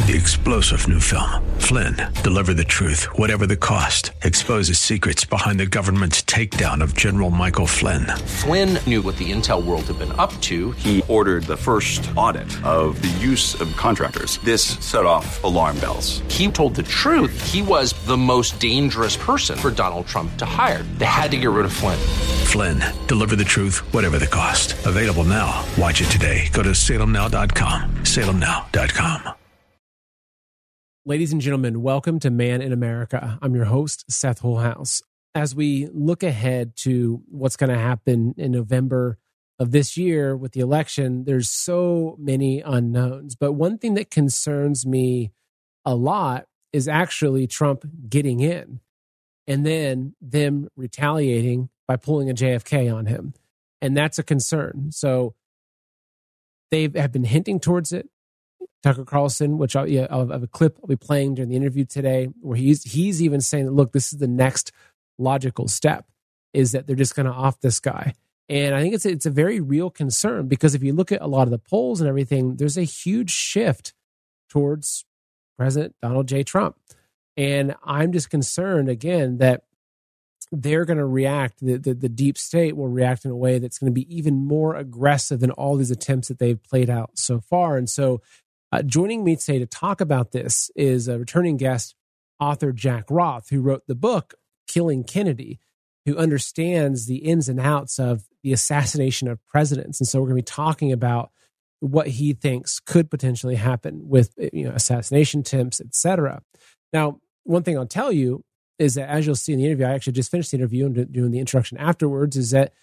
The explosive new film, Flynn, deliver the truth, whatever the cost, exposes secrets behind the government's takedown of General Michael Flynn. Flynn knew what the intel world had been up to. He ordered the first audit of the use of contractors. This set off alarm bells. He told the truth. He was the most dangerous person for Donald Trump to hire. They had to get rid of Flynn. Flynn, deliver the truth, whatever the cost. Available now. Watch it today. Go to salemnow.com. salemnow.com. Ladies and gentlemen, welcome to Man in America. I'm your host, Seth Holhouse. As we look ahead to what's going to happen in November of this year with the election, there's so many unknowns. But one thing that concerns me a lot is actually Trump getting in and then them retaliating by pulling a JFK on him. And that's a concern. So they have been hinting towards it. Tucker Carlson, which I'll have a clip I'll be playing during the interview today, where he's even saying that, look, this is the next logical step, is that they're just going to off this guy. And I think it's a very real concern, because if you look at a lot of the polls and everything, there's a huge shift towards President Donald J. Trump. And I'm just concerned, again, that they're going to react, the deep state will react in a way that's going to be even more aggressive than all these attempts that they've played out so far. And so joining me today to talk about this is a returning guest, author Jack Roth, who wrote the book Killing Kennedy, who understands the ins and outs of the assassination of presidents. And so we're going to be talking about what he thinks could potentially happen with assassination attempts, et cetera. Now, one thing I'll tell you is that, as you'll see in the interview, I actually just finished the interview and doing the introduction afterwards, is that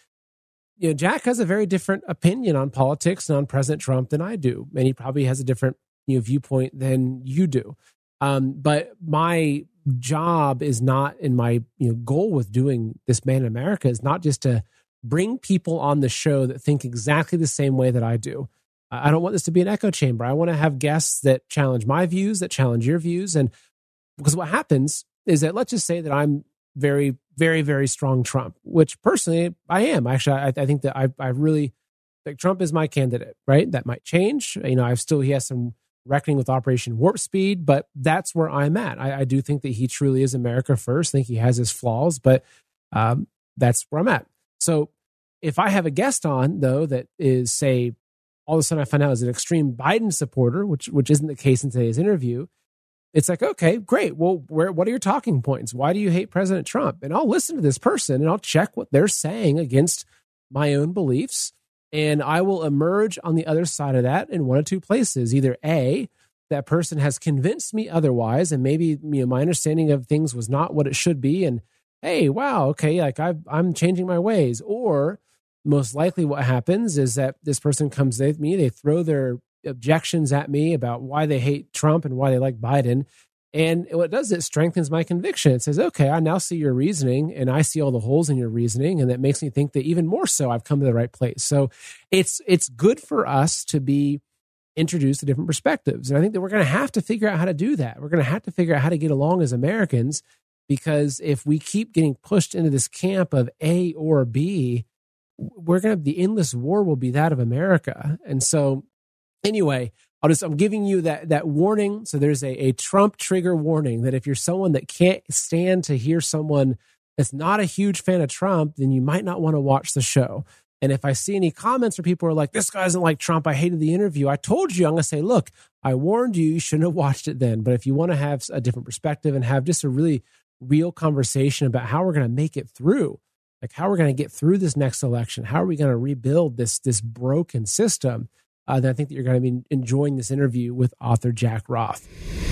Jack has a very different opinion on politics and on President Trump than I do. And he probably has a different viewpoint than you do. But my job is not, in my goal with doing this Man in America, is not just to bring people on the show that think exactly the same way that I do. I don't want this to be an echo chamber. I want to have guests that challenge my views, that challenge your views. And because what happens is that, let's just say that I'm very, very, very strong Trump, which personally I am. Actually, I think that I really think Trump is my candidate, right? That might change. He has some reckoning with Operation Warp Speed, but that's where I'm at. I do think that he truly is America first. I think he has his flaws, but that's where I'm at. So if I have a guest on, though, that is, say, all of a sudden I find out is an extreme Biden supporter, which isn't the case in today's interview, it's like, okay, great. Well, what are your talking points? Why do you hate President Trump? And I'll listen to this person and I'll check what they're saying against my own beliefs. And I will emerge on the other side of that in one of two places. Either A, that person has convinced me otherwise, and maybe my understanding of things was not what it should be. And hey, wow, okay, like I'm changing my ways. Or most likely what happens is that this person comes with me, they throw their objections at me about why they hate Trump and why they like Biden. And what it does, it strengthens my conviction. It says, okay, I now see your reasoning and I see all the holes in your reasoning. And that makes me think that even more so, I've come to the right place. So it's good for us to be introduced to different perspectives. And I think that we're going to have to figure out how to do that. We're going to have to figure out how to get along as Americans, because if we keep getting pushed into this camp of A or B, the endless war will be that of America. And so anyway, I'm giving you that warning. So there's a Trump trigger warning, that if you're someone that can't stand to hear someone that's not a huge fan of Trump, then you might not want to watch the show. And if I see any comments where people are like, this guy doesn't like Trump, I hated the interview, I told you, I'm going to say, look, I warned you, you shouldn't have watched it then. But if you want to have a different perspective and have just a really real conversation about how we're going to make it through, like how we're going to get through this next election, how are we going to rebuild this broken system, then I think that you're going to be enjoying this interview with author Jack Roth.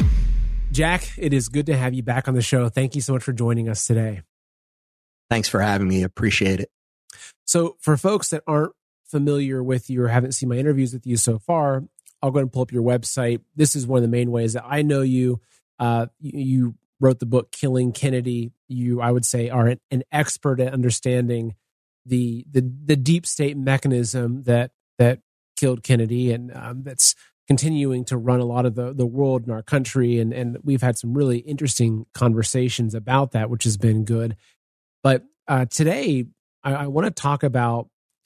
Jack, it is good to have you back on the show. Thank you so much for joining us today. Thanks for having me. Appreciate it. So for folks that aren't familiar with you or haven't seen my interviews with you so far, I'll go ahead and pull up your website. This is one of the main ways that I know you. You wrote the book Killing Kennedy. You, I would say, are an expert at understanding the deep state mechanism that killed Kennedy, and that's continuing to run a lot of the world in our country. And we've had some really interesting conversations about that, which has been good. But today, I want to talk about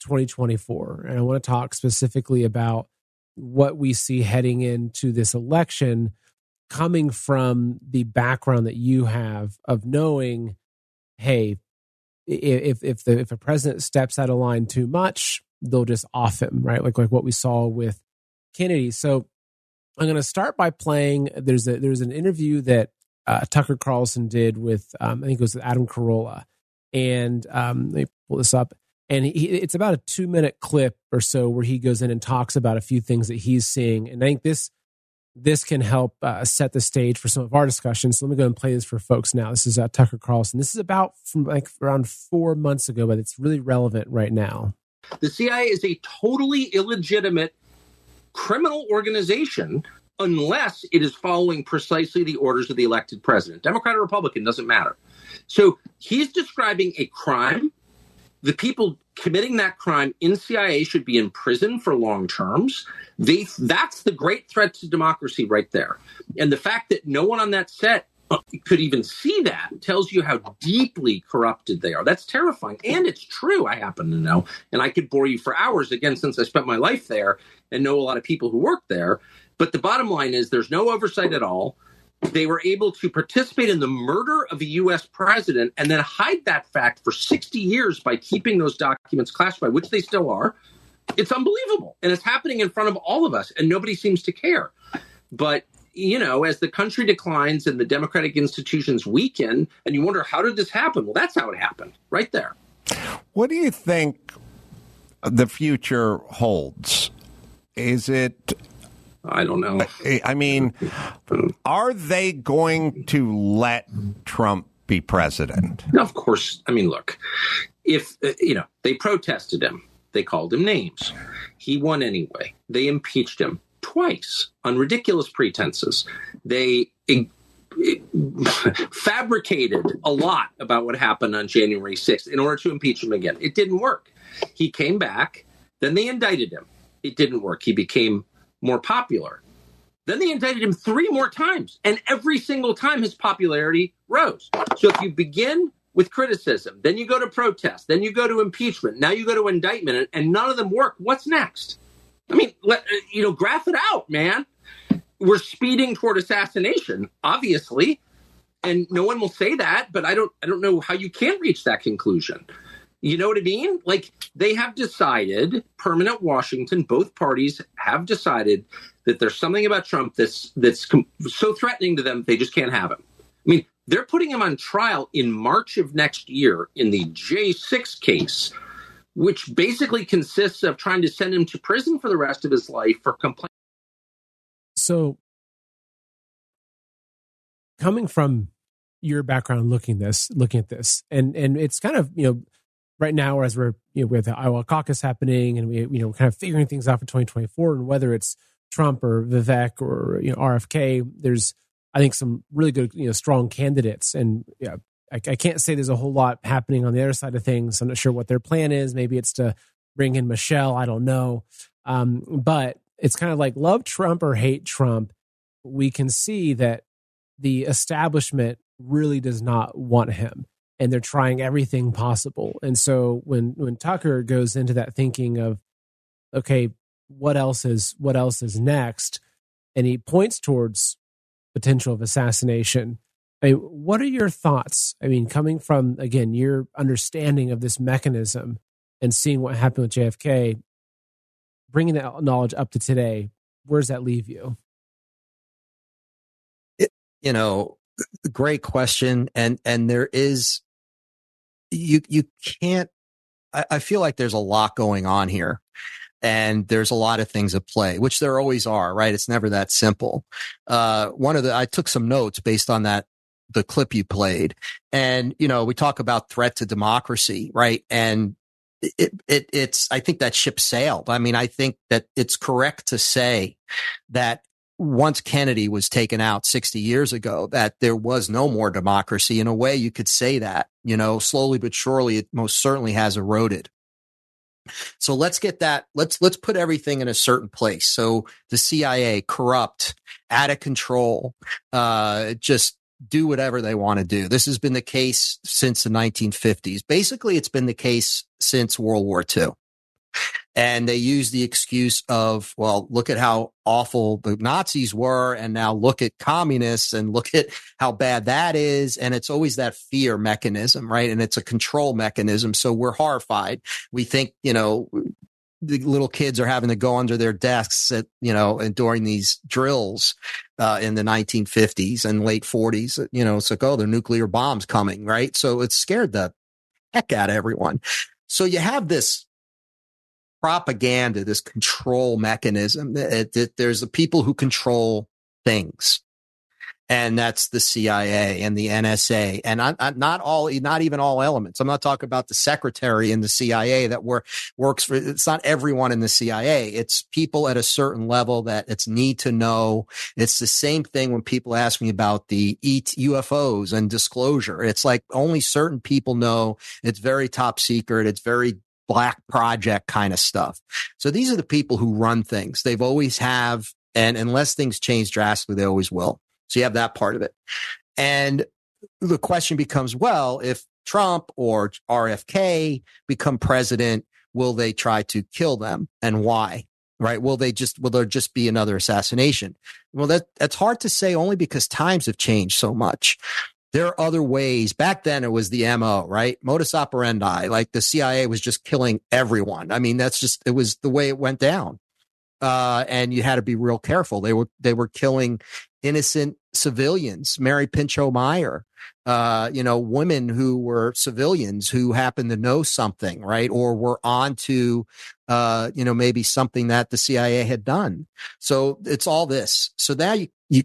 2024, and I want to talk specifically about what we see heading into this election coming from the background that you have of knowing, hey, if a president steps out of line too much, they'll just off him, right? Like what we saw with Kennedy. So I'm going to start by playing. There's an interview that Tucker Carlson did with I think it was Adam Carolla, and let me pull this up. And it's about a 2-minute clip or so where he goes in and talks about a few things that he's seeing. And I think this can help set the stage for some of our discussions. So let me go and play this for folks now. This is Tucker Carlson. This is about from like around 4 months ago, but it's really relevant right now. The CIA is a totally illegitimate criminal organization unless it is following precisely the orders of the elected president. Democrat or Republican, doesn't matter. So he's describing a crime. The people committing that crime in CIA should be in prison for long terms. That's the great threat to democracy right there. And the fact that no one on that set could even see that tells you how deeply corrupted they are. That's terrifying. And it's true, I happen to know. And I could bore you for hours, again, since I spent my life there and know a lot of people who work there. But the bottom line is there's no oversight at all. They were able to participate in the murder of a U.S. president and then hide that fact for 60 years by keeping those documents classified, which they still are. It's unbelievable. And it's happening in front of all of us, and nobody seems to care. But, you know, as the country declines and the democratic institutions weaken, and you wonder, how did this happen? Well, that's how it happened, right there. What do you think the future holds? Is it... I don't know. I mean, are they going to let Trump be president? Of course. I mean, look, if, they protested him, they called him names. He won anyway. They impeached him twice on ridiculous pretenses. They fabricated a lot about what happened on January 6th in order to impeach him again. It didn't work. He came back. Then they indicted him. It didn't work. He became more popular. Then they indicted him 3 more times, and every single time his popularity rose. So if you begin with criticism, then you go to protest, then you go to impeachment, now you go to indictment, and none of them work, what's next? I mean, graph it out, man. We're speeding toward assassination, obviously, and no one will say that, but I don't know how you can reach that conclusion. You know what I mean? Like, they have decided, permanent Washington, both parties have decided that there's something about Trump that's so threatening to them, they just can't have him. I mean, they're putting him on trial in March of next year in the J6 case, which basically consists of trying to send him to prison for the rest of his life for complaint. So, coming from your background, looking at this, and it's kind of, right now, as we're with the Iowa caucus happening, and we kind of figuring things out for 2024, and whether it's Trump or Vivek or RFK, there's, I think, some really good strong candidates, and I can't say there's a whole lot happening on the other side of things. I'm not sure what their plan is. Maybe it's to bring in Michelle. I don't know, but it's kind of like love Trump or hate Trump. We can see that the establishment really does not want him. And they're trying everything possible. And so when Tucker goes into that thinking of, okay, what else is next? And he points towards potential of assassination. I mean, what are your thoughts? I mean, coming from, again, your understanding of this mechanism and seeing what happened with JFK, bringing that knowledge up to today, where does that leave you? Great question. And there is, you can't, I feel like there's a lot going on here, and there's a lot of things at play, which there always are, right? It's never that simple. I took some notes based on the clip you played, and, we talk about threat to democracy, right? And it's, I think that ship sailed. I mean, I think that it's correct to say that once Kennedy was taken out 60 years ago, that there was no more democracy. In a way, you could say that, slowly but surely, it most certainly has eroded. So let's get that. Let's put everything in a certain place. So the CIA, corrupt, out of control, just do whatever they want to do. This has been the case since the 1950s. Basically, it's been the case since World War II. And they use the excuse of, well, look at how awful the Nazis were. And now look at communists and look at how bad that is. And it's always that fear mechanism, right? And it's a control mechanism. So we're horrified. We think, the little kids are having to go under their desks and during these drills, in the 1950s and late 40s, it's like, oh, there are nuclear bombs coming, right? So it scared the heck out of everyone. So you have this propaganda, this control mechanism. There's the people who control things, and that's the CIA and the NSA, and not even all elements. I'm not talking about the secretary in the CIA that works for. It's not everyone in the CIA. It's people at a certain level that it's need to know. It's the same thing when people ask me about the UFOs and disclosure. It's like only certain people know. It's very top secret. It's very black project kind of stuff. So these are the people who run things. They've always have, and unless things change drastically, they always will. So you have that part of it. And the question becomes, well, if Trump or RFK become president, will they try to kill them, and why? Right? Will there just be another assassination? Well, that's hard to say, only because times have changed so much. There are other ways. Back then it was the MO, right? Modus operandi. Like the CIA was just killing everyone. I mean, it was the way it went down. And you had to be real careful. They were killing innocent civilians. Mary Pinchot Meyer, women who were civilians who happened to know something, right? Or were on to, maybe something that the CIA had done. So it's all this. So now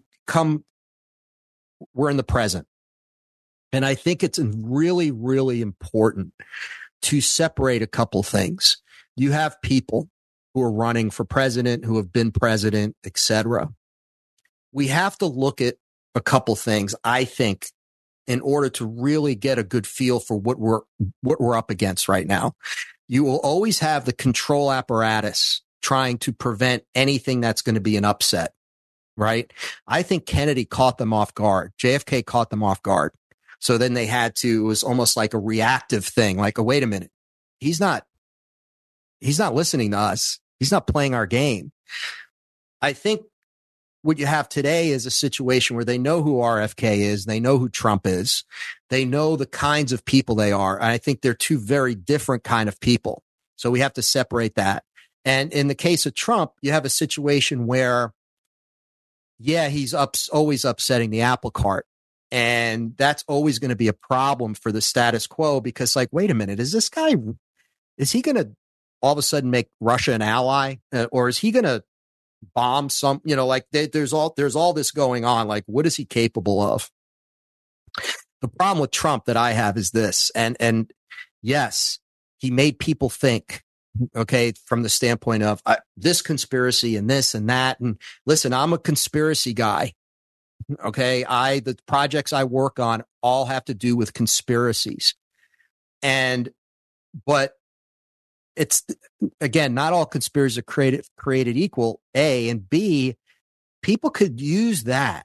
we're in the present. And I think it's really, really important to separate a couple things. You have people who are running for president, who have been president, etc. We have to look at a couple things, I think, in order to really get a good feel for what we're up against right now. You will always have the control apparatus trying to prevent anything that's going to be an upset, right? I think Kennedy caught them off guard. JFK caught them off guard. So then it was almost like a reactive thing, like, oh, wait a minute. He's not listening to us. He's not playing our game. I think what you have today is a situation where they know who RFK is. They know who Trump is. They know the kinds of people they are. And I think they're two very different kind of people. So we have to separate that. And in the case of Trump, you have a situation where, he's always upsetting the apple cart. And that's always going to be a problem for the status quo, because, like, wait a minute, is he going to all of a sudden make Russia an ally, or is he going to bomb some, there's all this going on. Like, what is he capable of? The problem with Trump that I have is this, and yes, he made people think, okay, from the standpoint of this conspiracy and this and that. And listen, I'm a conspiracy guy. Okay. The projects I work on all have to do with conspiracies. But it's, again, not all conspiracies are created equal, A, and B, people could use that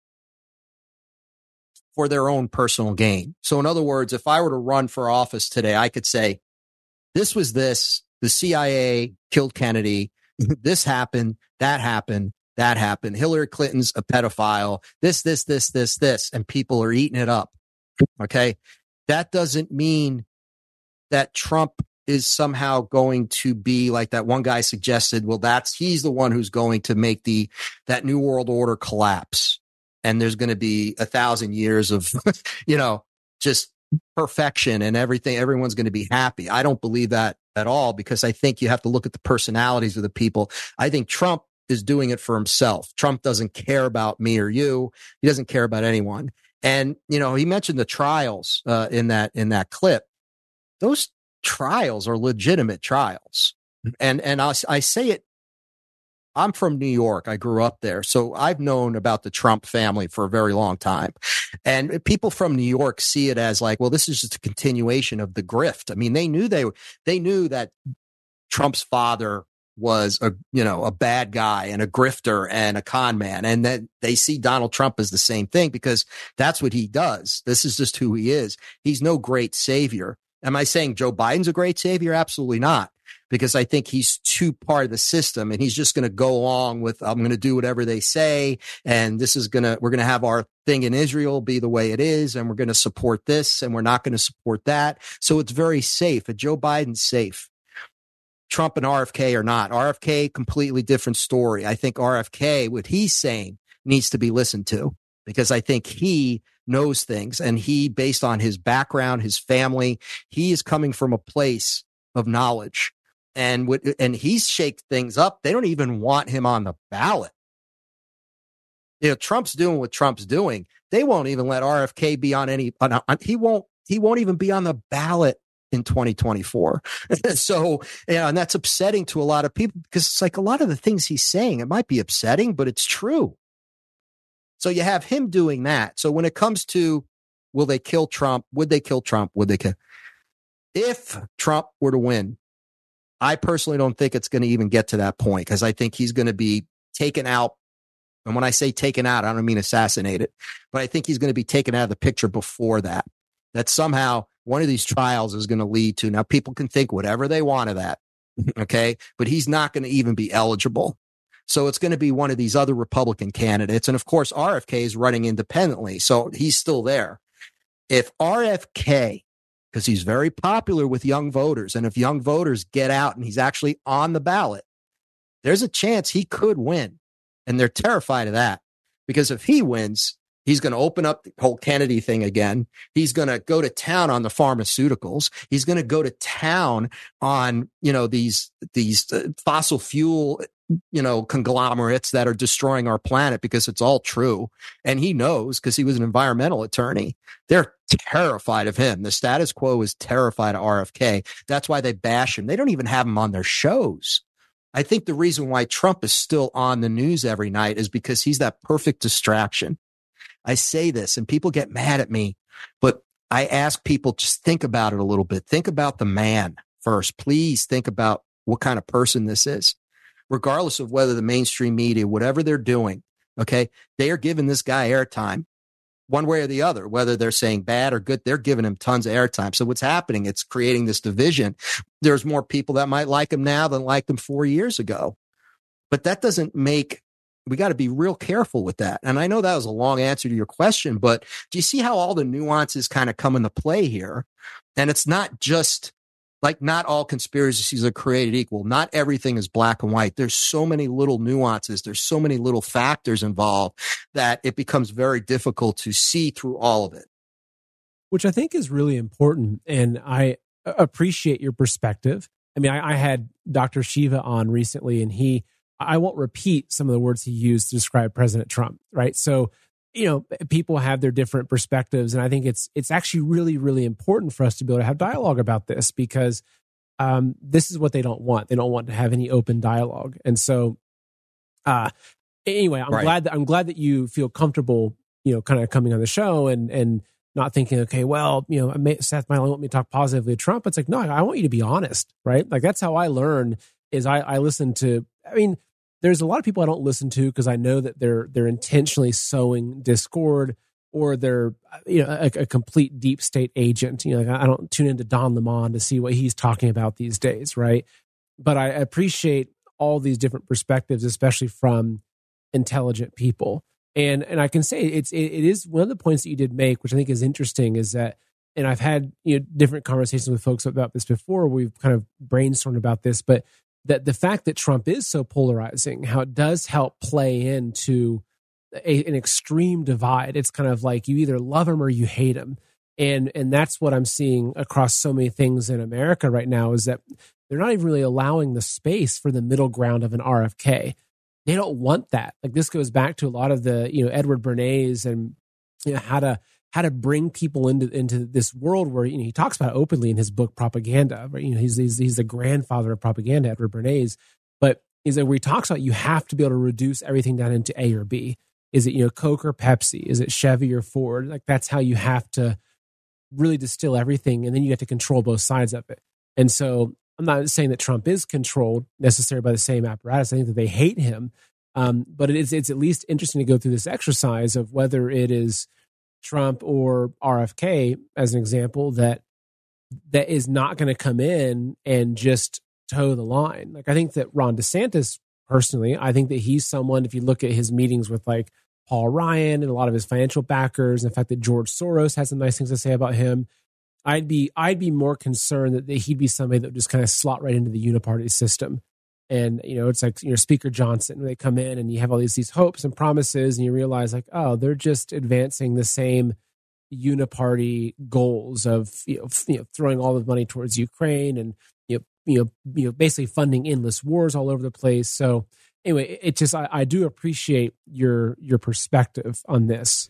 for their own personal gain. So in other words, if I were to run for office today, I could say, this was this, the CIA killed Kennedy, this happened, that happened. That happened. Hillary Clinton's a pedophile. This, and people are eating it up. Okay. That doesn't mean that Trump is somehow going to be like that one guy suggested. Well, he's the one who's going to make that new world order collapse. And there's going to be 1,000 years of, just perfection and everything. Everyone's going to be happy. I don't believe that at all, because I think you have to look at the personalities of the people. I think Trump is doing it for himself. Trump doesn't care about me or you. He doesn't care about anyone. And, he mentioned the trials in that clip. Those trials are legitimate trials. And I say it, I'm from New York. I grew up there. So I've known about the Trump family for a very long time. And people from New York see it as like, well, this is just a continuation of the grift. I mean, they knew that Trump's father was a bad guy and a grifter and a con man. And that they see Donald Trump as the same thing, because that's what he does. This is just who he is. He's no great savior. Am I saying Joe Biden's a great savior? Absolutely not. because I think he's too part of the system and he's just going to go along with, I'm going to do whatever they say. And we're going to have our thing in Israel be the way it is. And we're going to support this and we're not going to support that. So it's very safe. And Joe Biden's safe. Trump and RFK are not. RFK, completely different story. I think RFK, what he's saying, needs to be listened to because I think he knows things, and he, based on his background, his family, he is coming from a place of knowledge, and he's shaked things up. They don't even want him on the ballot. Trump's doing what Trump's doing. They won't even let RFK be on any. He won't even be on the ballot in 2024. So, and that's upsetting to a lot of people because it's like a lot of the things he's saying, it might be upsetting, but it's true. So you have him doing that. So when it comes to, will they kill Trump? Would they kill Trump? Would they kill? If Trump were to win, I personally don't think it's going to even get to that point because I think he's going to be taken out. And when I say taken out, I don't mean assassinated, but I think he's going to be taken out of the picture before that. That somehow one of these trials is going to lead to, now people can think whatever they want of that. Okay. But he's not going to even be eligible. So it's going to be one of these other Republican candidates. And of course, RFK is running independently. So he's still there. If RFK, because he's very popular with young voters, and if young voters get out and he's actually on the ballot, there's a chance he could win. And they're terrified of that because if he wins, he's going to open up the whole Kennedy thing again. He's going to go to town on the pharmaceuticals. He's going to go to town on, these fossil fuel, conglomerates that are destroying our planet because it's all true. And he knows because he was an environmental attorney. They're terrified of him. The status quo is terrified of RFK. That's why they bash him. They don't even have him on their shows. I think the reason why Trump is still on the news every night is because he's that perfect distraction. I say this and people get mad at me, but I ask people, just think about it a little bit. Think about the man first. Please think about what kind of person this is, regardless of whether the mainstream media, whatever they're doing, okay, they are giving this guy airtime one way or the other, whether they're saying bad or good, they're giving him tons of airtime. So what's happening? It's creating this division. There's more people that might like him now than liked him 4 years ago, but that doesn't make, we got to be real careful with that. And I know that was a long answer to your question, but do you see how all the nuances kind of come into play here? And it's not just like, not all conspiracies are created equal. Not everything is black and white. There's so many little nuances. There's so many little factors involved that it becomes very difficult to see through all of it. Which I think is really important. And I appreciate your perspective. I mean, I had Dr. Shiva on recently, and I won't repeat some of the words he used to describe President Trump, right? So, people have their different perspectives, and I think it's actually really, really important for us to be able to have dialogue about this because this is what they don't want. They don't want to have any open dialogue. And so, anyway, I'm glad that you feel comfortable, kind of coming on the show and not thinking, okay, well, Seth might only want me to talk positively to Trump. It's like, no, I want you to be honest, right? Like that's how I learn. Is I listen to. I mean, there's a lot of people I don't listen to because I know that they're intentionally sowing discord, or they're a complete deep state agent. I don't tune into Don Lemon to see what he's talking about these days, right? But I appreciate all these different perspectives, especially from intelligent people. And I can say it is one of the points that you did make, which I think is interesting, is that, and I've had different conversations with folks about this before. We've kind of brainstormed about this, but that the fact that Trump is so polarizing, how it does help play into an extreme divide. It's kind of like you either love him or you hate him. And that's what I'm seeing across so many things in America right now, is that they're not even really allowing the space for the middle ground of an RFK. They don't want that. Like this goes back to a lot of the, Edward Bernays and how to bring people into this world where he talks about openly in his book Propaganda, right? He's the grandfather of propaganda, Edward Bernays, but is that where he talks about you have to be able to reduce everything down into A or B. Is it Coke or Pepsi? Is it Chevy or Ford? Like that's how you have to really distill everything, and then you have to control both sides of it. And so I'm not saying that Trump is controlled necessarily by the same apparatus. I think that they hate him, but it's at least interesting to go through this exercise of whether it is Trump or RFK, as an example, that is not going to come in and just toe the line. Like, I think that Ron DeSantis, personally, I think that he's someone, if you look at his meetings with like Paul Ryan and a lot of his financial backers, and the fact that George Soros has some nice things to say about him, I'd be more concerned that he'd be somebody that would just kind of slot right into the uniparty system. And, it's like, Speaker Johnson, when they come in and you have all these hopes and promises, and you realize like, oh, they're just advancing the same uniparty goals of, throwing all the money towards Ukraine and, basically funding endless wars all over the place. So anyway, it just, I do appreciate your perspective on this.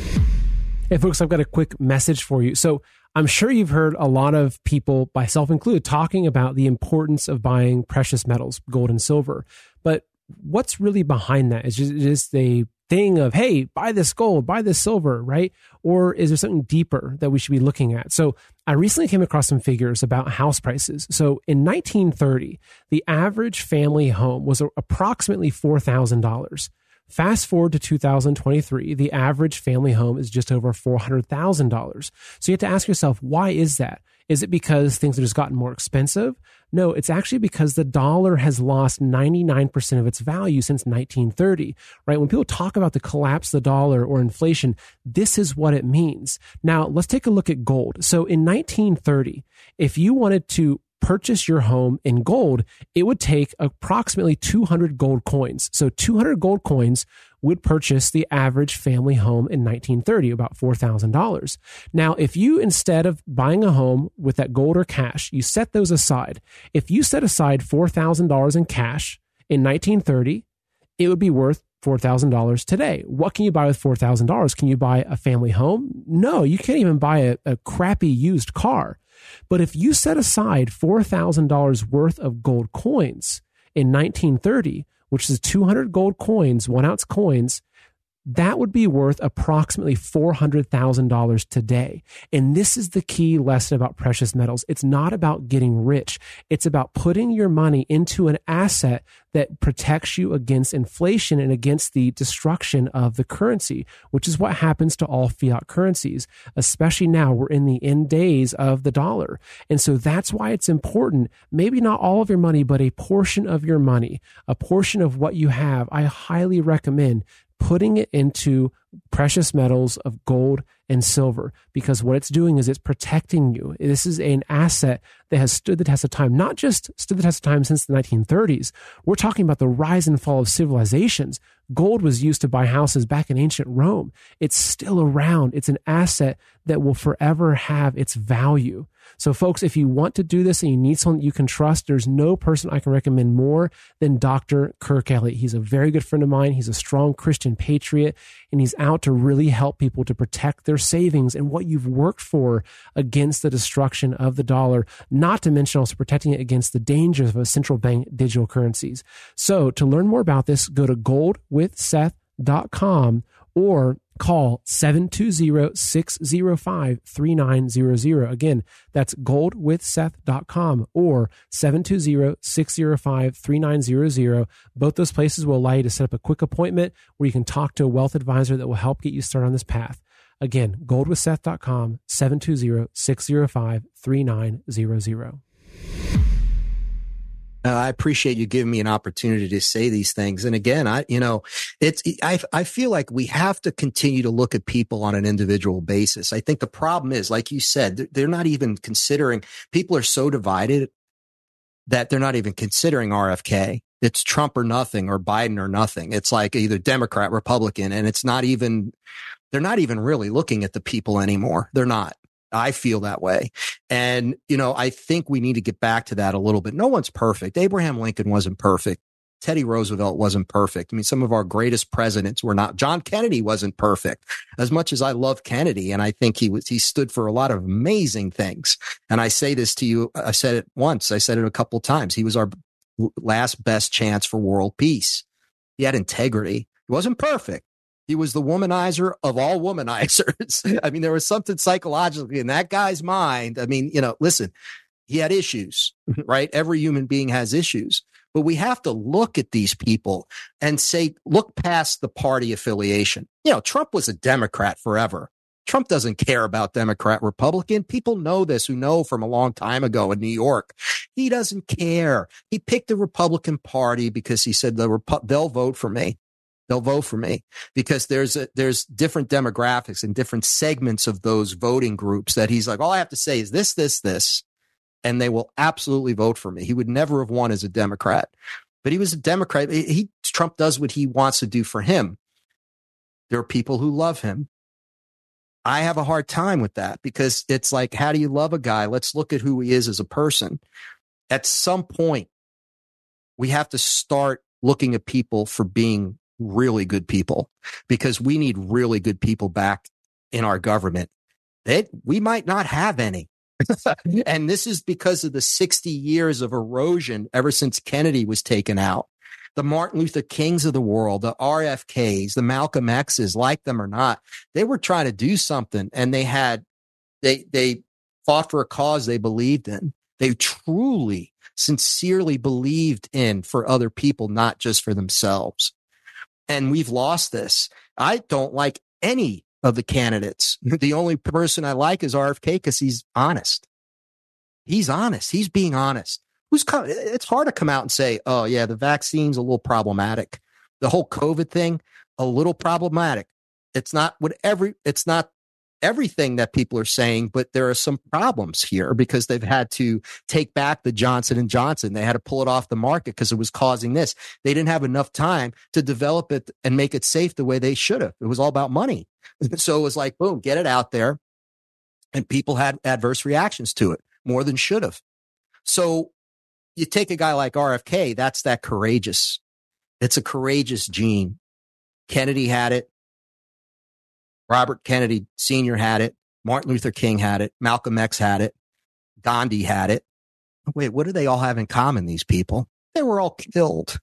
Hey folks, I've got a quick message for you. So I'm sure you've heard a lot of people, myself included, talking about the importance of buying precious metals, gold and silver. But what's really behind that? Is just a thing of, hey, buy this gold, buy this silver, right? Or is there something deeper that we should be looking at? So I recently came across some figures about house prices. So in 1930, the average family home was approximately $4,000. Fast forward to 2023, the average family home is just over $400,000. So you have to ask yourself, why is that? Is it because things have just gotten more expensive? No, it's actually because the dollar has lost 99% of its value since 1930, right? When people talk about the collapse of the dollar or inflation, this is what it means. Now, let's take a look at gold. So in 1930, if you wanted to purchase your home in gold, it would take approximately 200 gold coins. So 200 gold coins would purchase the average family home in 1930, about $4,000. Now, if you, instead of buying a home with that gold or cash, you set those aside. If you set aside $4,000 in cash in 1930, it would be worth $4,000 today. What can you buy with $4,000? Can you buy a family home? No, you can't even buy a crappy used car. But if you set aside $4,000 worth of gold coins in 1930, which is 200 gold coins, 1 ounce coins, that would be worth approximately $400,000 today. And this is the key lesson about precious metals. It's not about getting rich. It's about putting your money into an asset that protects you against inflation and against the destruction of the currency, which is what happens to all fiat currencies, especially now we're in the end days of the dollar. And so that's why it's important, maybe not all of your money, but a portion of your money, a portion of what you have, I highly recommend putting it into precious metals of gold and silver, because what it's doing is it's protecting you. This is an asset that has stood the test of time, not just stood the test of time since the 1930s. We're talking about the rise and fall of civilizations. Gold was used to buy houses back in ancient Rome. It's still around. It's an asset that will forever have its value. So folks, if you want to do this and you need someone that you can trust, there's no person I can recommend more than Dr. Kirk Elliott. He's a very good friend of mine. He's a strong Christian patriot, and he's out to really help people to protect their savings and what you've worked for against the destruction of the dollar, not to mention also protecting it against the dangers of central bank digital currencies. So to learn more about this, go to goldwithseth.com or call 720-605-3900. Again, that's goldwithseth.com or 720-605-3900. Both those places will allow you to set up a quick appointment where you can talk to a wealth advisor that will help get you started on this path. Again, goldwithseth.com, 720-605-3900. I appreciate you giving me an opportunity to say these things. And again, I feel like we have to continue to look at people on an individual basis. I think the problem is, like you said, they're not even considering, people are so divided that they're not even considering RFK. It's Trump or nothing, or Biden or nothing. It's like either Democrat, Republican, and they're not even really looking at the people anymore. They're not. I feel that way. And, I think we need to get back to that a little bit. No one's perfect. Abraham Lincoln wasn't perfect. Teddy Roosevelt wasn't perfect. I mean, some of our greatest presidents were not. John Kennedy wasn't perfect. As much as I love Kennedy, and I think he stood for a lot of amazing things. And I say this to you, I said it once, I said it a couple of times. He was our last best chance for world peace. He had integrity. He wasn't perfect. He was the womanizer of all womanizers. I mean, there was something psychologically in that guy's mind. I mean, listen, he had issues, right? Every human being has issues, but we have to look at these people and say, look past the party affiliation. Trump was a Democrat forever. Trump doesn't care about Democrat, Republican. People know this, who know from a long time ago in New York. He doesn't care. He picked the Republican Party because he said they'll vote for me. They'll vote for me because there's different demographics and different segments of those voting groups that he's like, all I have to say is this, and they will absolutely vote for me. He would never have won as a Democrat, but he was a Democrat. Trump does what he wants to do for him. There are people who love him. I have a hard time with that because it's like, how do you love a guy? Let's look at who he is as a person. At some point, we have to start looking at people for being really good people, because we need really good people back in our government. We might not have any. And this is because of the 60 years of erosion ever since Kennedy was taken out. The Martin Luther Kings of the world, the RFKs, the Malcolm X's, like them or not, they were trying to do something, and they fought for a cause they believed in. They truly, sincerely believed in for other people, not just for themselves. And we've lost this. I don't like any of the candidates. The only person I like is RFK because he's honest. He's honest. He's being honest. It's hard to come out and say, oh, yeah, the vaccine's a little problematic. The whole COVID thing, a little problematic. It's not everything that people are saying, but there are some problems here because they've had to take back the Johnson & Johnson. They had to pull it off the market because it was causing this. They didn't have enough time to develop it and make it safe the way they should have. It was all about money. So it was like, boom, get it out there. And people had adverse reactions to it more than should have. So you take a guy like RFK, that's that courageous. It's a courageous gene. Kennedy had it. Robert Kennedy Sr. had it. Martin Luther King had it. Malcolm X had it. Gandhi had it. Wait, what do they all have in common, these people? They were all killed.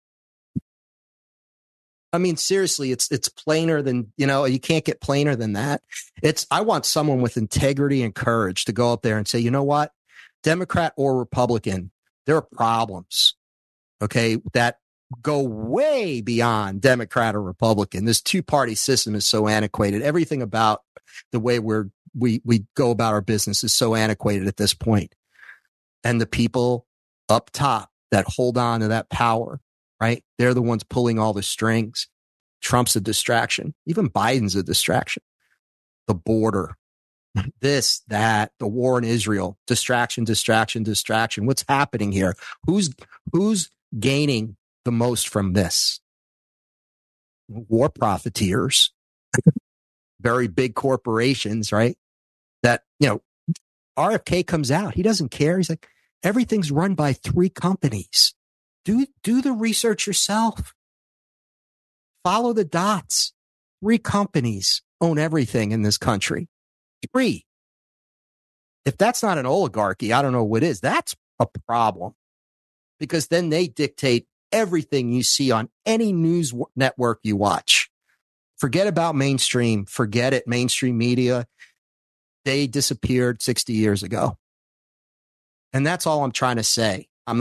I mean, seriously, it's plainer than, you can't get plainer than that. I want someone with integrity and courage to go up there and say, you know what, Democrat or Republican, there are problems, okay, that go way beyond Democrat or Republican. This two-party system is so antiquated. Everything about the way we go about our business is so antiquated at this point. And the people up top that hold on to that power, right? They're the ones pulling all the strings. Trump's a distraction. Even Biden's a distraction. The border, this, that, the war in Israel, distraction. What's happening here? Who's gaining the most from this? War profiteers, very big corporations, right? That, RFK comes out. He doesn't care. He's like, everything's run by 3 companies. Do the research yourself. Follow the dots. 3 companies own everything in this country. 3. If that's not an oligarchy, I don't know what is. That's a problem, because then they dictate everything you see on any news network you watch. Forget about mainstream. Forget it. Mainstream media. They disappeared 60 years ago. And that's all I'm trying to say. I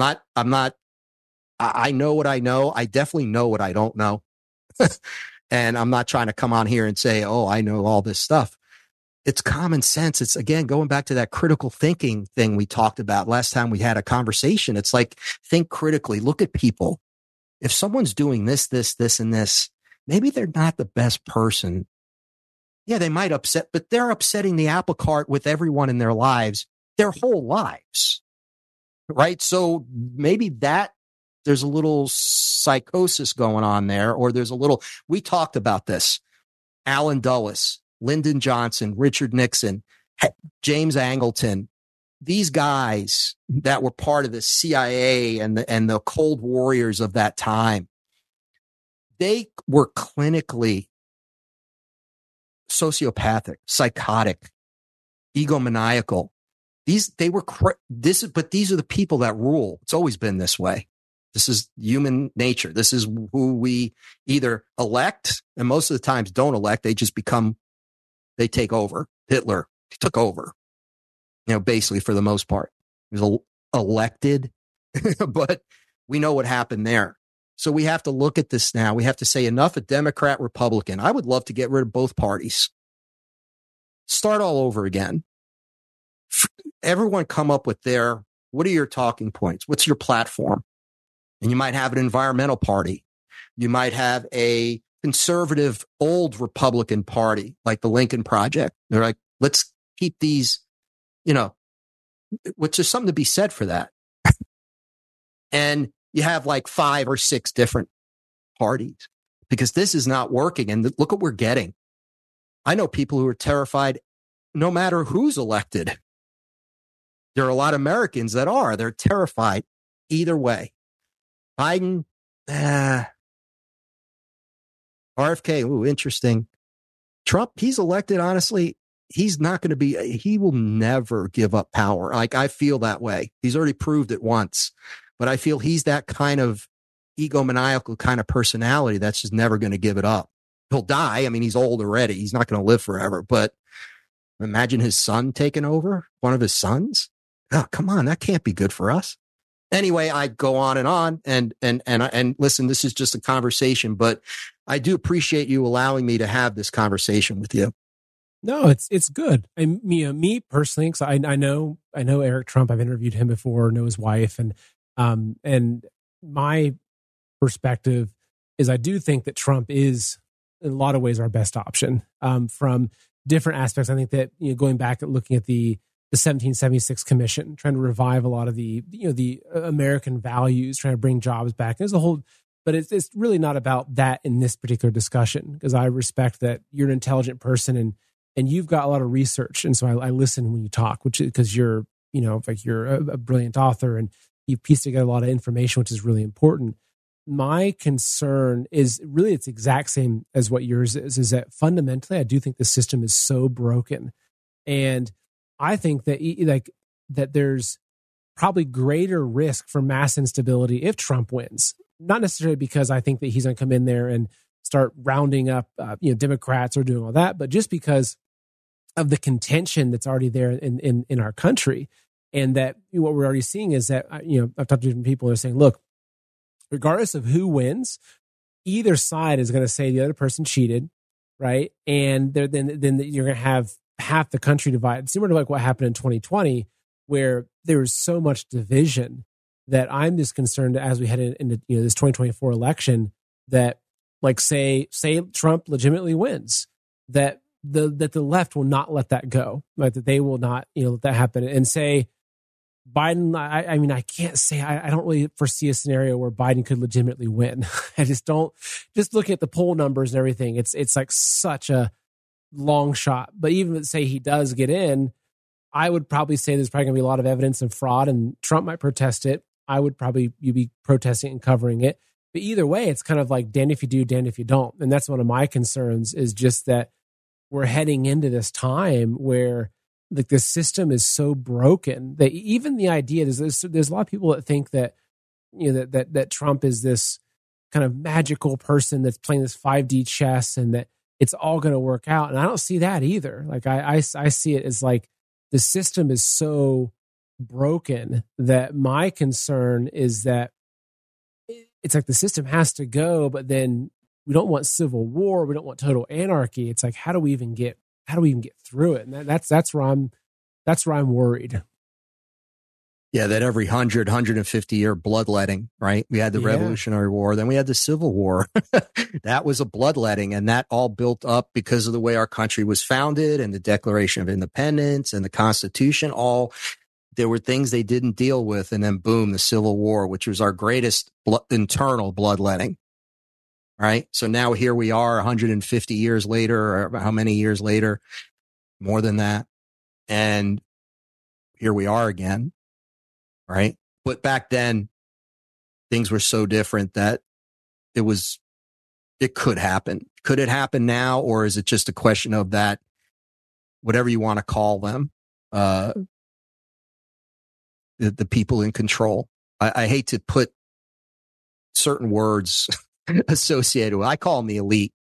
know what I know. I definitely know what I don't know. And I'm not trying to come on here and say, oh, I know all this stuff. It's common sense. It's, again, going back to that critical thinking thing we talked about last time we had a conversation. It's like, think critically, look at people. If someone's doing this, and this, maybe they're not the best person. Yeah, they might upset, but they're upsetting the apple cart with everyone in their lives, their whole lives. Right? So maybe there's a little psychosis going on there, or we talked about this. Alan Dulles, Lyndon Johnson, Richard Nixon, James Angleton, these guys that were part of the CIA and the Cold Warriors of that time, they were clinically sociopathic, psychotic, egomaniacal. These are the people that rule. It's always been this way. This is human nature. This is who we either elect, and most of the times don't elect. They take over. Hitler took over, basically for the most part. He was elected, but we know what happened there. So we have to look at this now. We have to say enough of Democrat, Republican. I would love to get rid of both parties. Start all over again. Everyone come up with what are your talking points? What's your platform? And you might have an environmental party. You might have a conservative old Republican party like the Lincoln Project. They're like, let's keep these, which is something to be said for that. And you have like 5 or 6 different parties because this is not working. And look what we're getting. I know people who are terrified no matter who's elected. There are a lot of Americans that are. They're terrified either way. Biden, RFK, ooh, interesting. Trump, he's elected, honestly, he's not going to he will never give up power. Like, I feel that way. He's already proved it once, but I feel he's that kind of egomaniacal kind of personality that's just never going to give it up. He'll die. I mean, he's old already. He's not going to live forever, but imagine his son taking over, one of his sons. Oh, come on. That can't be good for us. Anyway, I go on and listen, this is just a conversation, but I do appreciate you allowing me to have this conversation with you. No, it's good. And me personally, because I know Eric Trump. I've interviewed him before, know his wife, and my perspective is I do think that Trump is in a lot of ways our best option from different aspects. I think that going back and looking at the 1776 Commission, trying to revive a lot of the American values, trying to bring jobs back. There's a whole, but it's really not about that in this particular discussion, because I respect that you're an intelligent person and you've got a lot of research, and so I listen when you talk, which is because you're you're a brilliant author and you've pieced together a lot of information, which is really important. My concern is really it's exact same as what yours is that fundamentally I do think the system is so broken, and I think that that there's probably greater risk for mass instability if Trump wins. Not necessarily because I think that he's going to come in there and start rounding up Democrats or doing all that, but just because of the contention that's already there in our country, and that what we're already seeing is that I've talked to different people who are saying, look, regardless of who wins, either side is going to say the other person cheated, right? And then you're going to have half the country divided, similar to like what happened in 2020, where there was so much division that I'm just concerned as we head into this 2024 election that, like, say Trump legitimately wins, that the left will not let that go, like that they will not let that happen, and say Biden. I mean, I can't say I don't really foresee a scenario where Biden could legitimately win. I just don't. Just looking at the poll numbers and everything, it's like such a long shot. But even if, say, he does get in, I would probably say there's probably going to be a lot of evidence of fraud, and Trump might protest it. I would probably be protesting and covering it. But either way, it's kind of like damned if you do, damned if you don't. And that's one of my concerns, is just that we're heading into this time where like the system is so broken that even the idea there's a lot of people that think that that Trump is this kind of magical person that's playing this 5D chess and that it's all going to work out. And I don't see that either. Like I see it as like the system is so broken that my concern is that it's like the system has to go, but then we don't want civil war. We don't want total anarchy. It's like, how do we even get through it? And that's where I'm worried. Yeah, that every 150 year bloodletting, right? We had the Revolutionary War, then we had the Civil War. That was a bloodletting, and that all built up because of the way our country was founded and the Declaration of Independence and the Constitution. There were things they didn't deal with, and then boom, the Civil War, which was our greatest internal bloodletting, right? So now here we are 150 years later, or how many years later? More than that. And here we are again. Right. But back then things were so different that it could happen. Could it happen now? Or is it just a question of that, whatever you want to call them, the people in control? I hate to put certain words associated with, I call them the elite,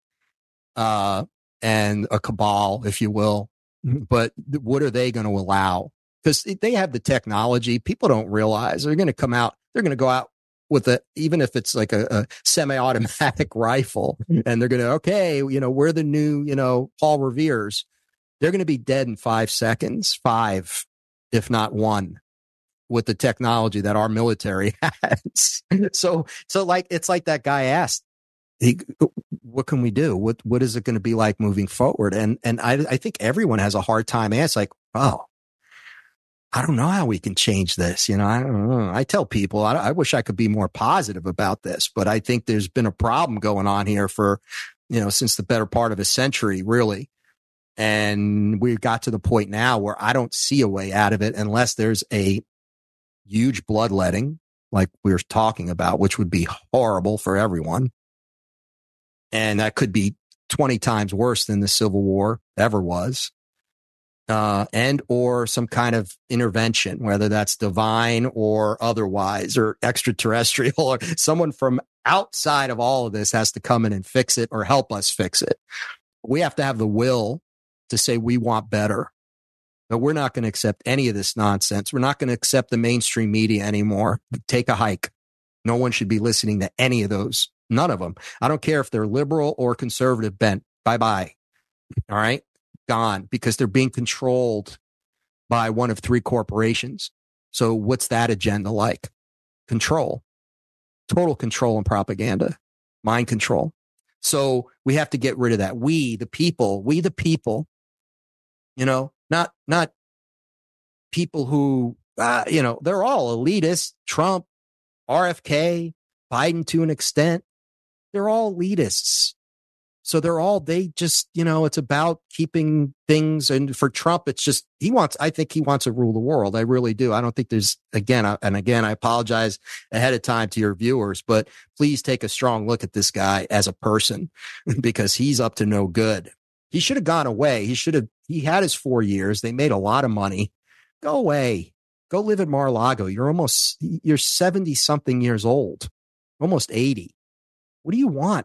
and a cabal, if you will. But what are they going to allow? Because they have the technology. People don't realize they're going to come out. They're going to go out with even if it's like a semi-automatic rifle, and they're going to, we're the new, Paul Revere's. They're going to be dead in 5 seconds, 5, if not 1, with the technology that our military has. So like, it's like that guy asked, what can we do? What is it going to be like moving forward? And I think everyone has a hard time answering, like, oh, I don't know how we can change this. I don't know. I tell people, I wish I could be more positive about this, but I think there's been a problem going on here for, since the better part of a century, really. And we got to the point now where I don't see a way out of it unless there's a huge bloodletting, like we were talking about, which would be horrible for everyone. And that could be 20 times worse than the Civil War ever was. And or some kind of intervention, whether that's divine or otherwise, or extraterrestrial, or someone from outside of all of this has to come in and fix it or help us fix it. We have to have the will to say we want better. But we're not going to accept any of this nonsense. We're not going to accept the mainstream media anymore. Take a hike. No one should be listening to any of those. None of them. I don't care if they're liberal or conservative bent. Bye-bye. All right? Gone, because they're being controlled by one of 3 corporations. So what's that agenda like? Control. Total control and propaganda. Mind control. So we have to get rid of that. We the people, not people who, they're all elitists. Trump, RFK, Biden to an extent. They're all elitists. So they just, it's about keeping things. And for Trump, it's just, I think he wants to rule the world. I really do. I don't think there's, again, I apologize ahead of time to your viewers, but please take a strong look at this guy as a person because he's up to no good. He should have gone away. He had his 4 years. They made a lot of money. Go away. Go live at Mar-a-Lago. You're 70 something years old, almost 80. What do you want?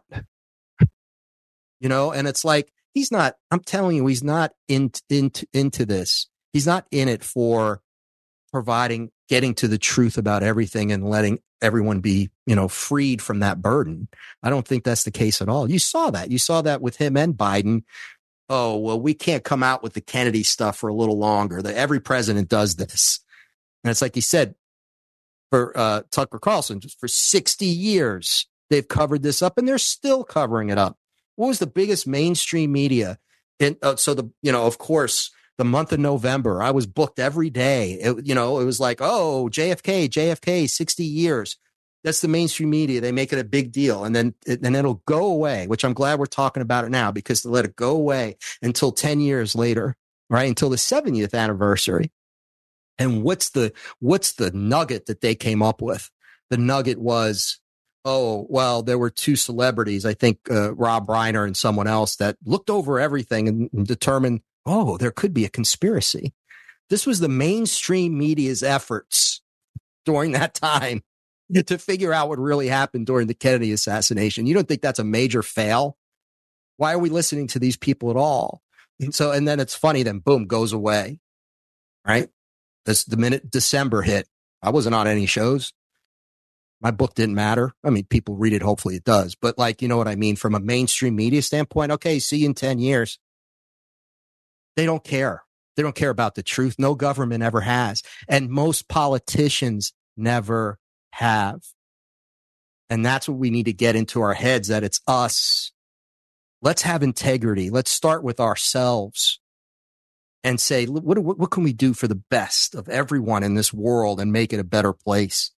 And it's like, I'm telling you, he's not into this. He's not in it for getting to the truth about everything and letting everyone be, freed from that burden. I don't think that's the case at all. You saw that with him and Biden. Oh, well, we can't come out with the Kennedy stuff for a little longer. Every president does this. And it's like he said for Tucker Carlson, just for 60 years, they've covered this up and they're still covering it up. What was the biggest mainstream media? And of course, the month of November, I was booked every day. It was like, oh, JFK, 60 years. That's the mainstream media. They make it a big deal. And then it'll go away, which I'm glad we're talking about it now, because to let it go away until 10 years later, right? Until the 70th anniversary. And what's the nugget that they came up with? The nugget was, oh, well, there were 2 celebrities, I think Rob Reiner and someone else, that looked over everything and determined, oh, there could be a conspiracy. This was the mainstream media's efforts during that time to figure out what really happened during the Kennedy assassination. You don't think that's a major fail? Why are we listening to these people at all? And then it's funny, then boom, goes away, right? That's the minute December hit. I wasn't on any shows. My book didn't matter. I mean, people read it. Hopefully it does. But you know what I mean? From a mainstream media standpoint, okay, see you in 10 years. They don't care. They don't care about the truth. No government ever has. And most politicians never have. And that's what we need to get into our heads, that it's us. Let's have integrity. Let's start with ourselves and say, what can we do for the best of everyone in this world and make it a better place?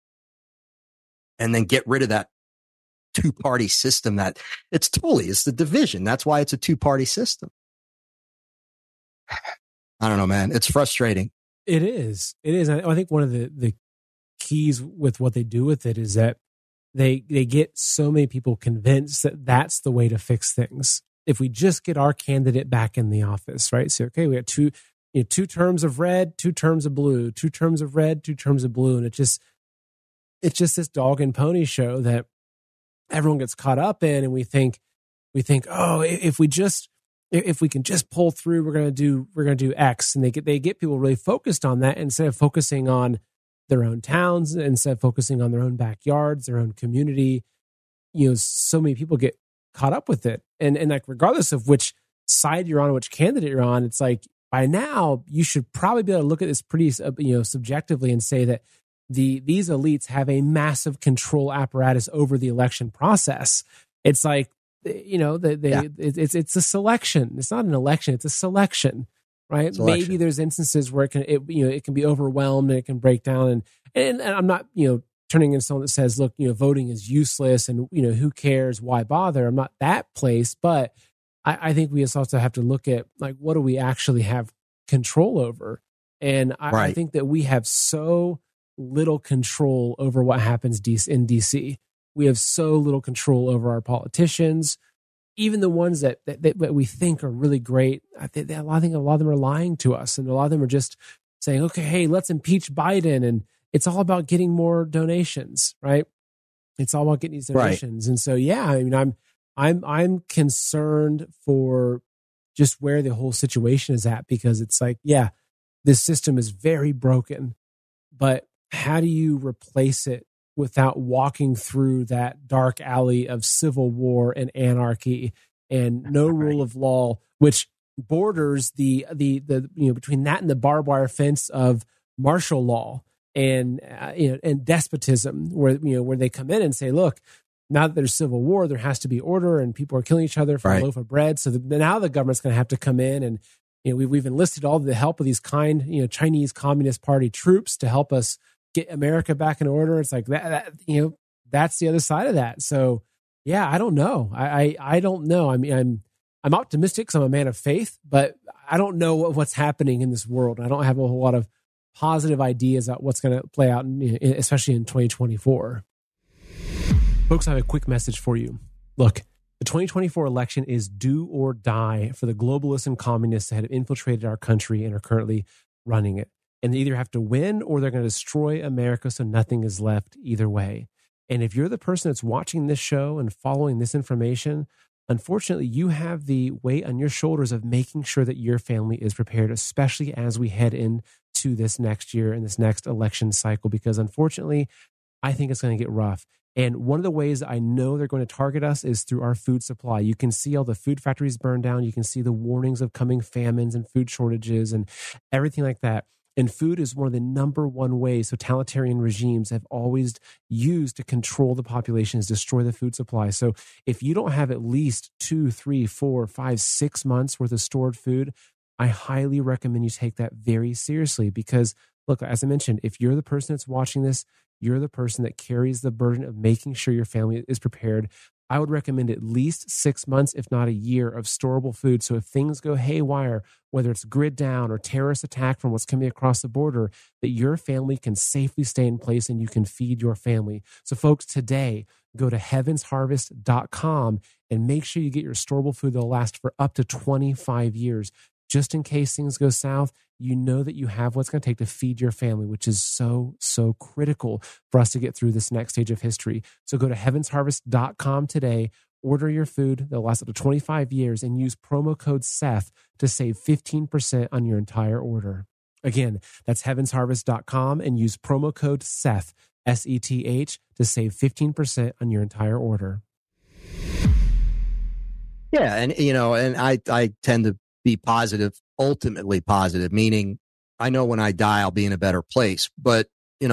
And then get rid of that 2-party system that it's the division. That's why it's a 2-party system. I don't know, man. It's frustrating. It is. I think one of the keys with what they do with it is that they get so many people convinced that that's the way to fix things. If we just get our candidate back in the office, right? So, okay, we have 2 terms of red, 2 terms of blue, 2 terms of red, 2 terms of blue. And it's just this dog and pony show that everyone gets caught up in. And we think, oh, if we can just pull through, we're going to do X. And they get people really focused on that instead of focusing on their own towns, instead of focusing on their own backyards, their own community. So many people get caught up with it. And like, regardless of which side you're on, which candidate you're on, it's like by now you should probably be able to look at this pretty, subjectively and say that these elites have a massive control apparatus over the election process. It's like, it's a selection. It's not an election. It's a selection, right? Selection. Maybe there's instances where it can be overwhelmed and it can break down. And I'm not, turning into someone that says, look, voting is useless and, who cares? Why bother? I'm not that place, but I think we also have to look at like, what do we actually have control over? And I think that we have so little control over what happens in DC. We have so little control over our politicians, even the ones that we think are really great. I think a lot of them are lying to us, and a lot of them are just saying, okay, hey, let's impeach Biden. And it's all about getting more donations, right? It's all about getting these donations. Right. And so, yeah, I mean, I'm concerned for just where the whole situation is at, because it's like, yeah, this system is very broken, but how do you replace it without walking through that dark alley of civil war and anarchy and no rule of law, which borders the between that and the barbed wire fence of martial law and despotism, where they come in and say, look, now that there's civil war, there has to be order, and people are killing each other for a loaf of bread. So now the government's going to have to come in, and we've enlisted all the help of these Chinese Communist Party troops to help us get America back in order. It's like that that's the other side of that. So yeah, I don't know. I don't know. I mean, I'm optimistic because I'm a man of faith, but I don't know what's happening in this world. I don't have a whole lot of positive ideas about what's going to play out, especially in 2024. Folks, I have a quick message for you. Look, the 2024 election is do or die for the globalists and communists that have infiltrated our country and are currently running it. And they either have to win or they're going to destroy America, so nothing is left either way. And if you're the person that's watching this show and following this information, unfortunately, you have the weight on your shoulders of making sure that your family is prepared, especially as we head into this next year and this next election cycle, because unfortunately, I think it's going to get rough. And one of the ways I know they're going to target us is through our food supply. You can see all the food factories burned down. You can see the warnings of coming famines and food shortages and everything like that. And food is one of the number one ways totalitarian regimes have always used to control the population, is destroy the food supply. So if you don't have at least 2, 3, 4, 5, 6 months worth of stored food, I highly recommend you take that very seriously, because look, as I mentioned, if you're the person that's watching this, you're the person that carries the burden of making sure your family is prepared. I would recommend at least 6 months, if not a year, of storable food. So if things go haywire, whether it's grid down or terrorist attack from what's coming across the border, that your family can safely stay in place and you can feed your family. So folks, today, go to heavensharvest.com and make sure you get your storable food that'll last for up to 25 years. Just in case things go south, you know that you have what's going to take to feed your family, which is so, so critical for us to get through this next stage of history. So go to heavensharvest.com today, order your food that'll last up to 25 years, and use promo code Seth to save 15% on your entire order. Again, that's heavensharvest.com and use promo code Seth, S-E-T-H, to save 15% on your entire order. Yeah, and I tend to be positive, ultimately positive, meaning I know when I die, I'll be in a better place. But,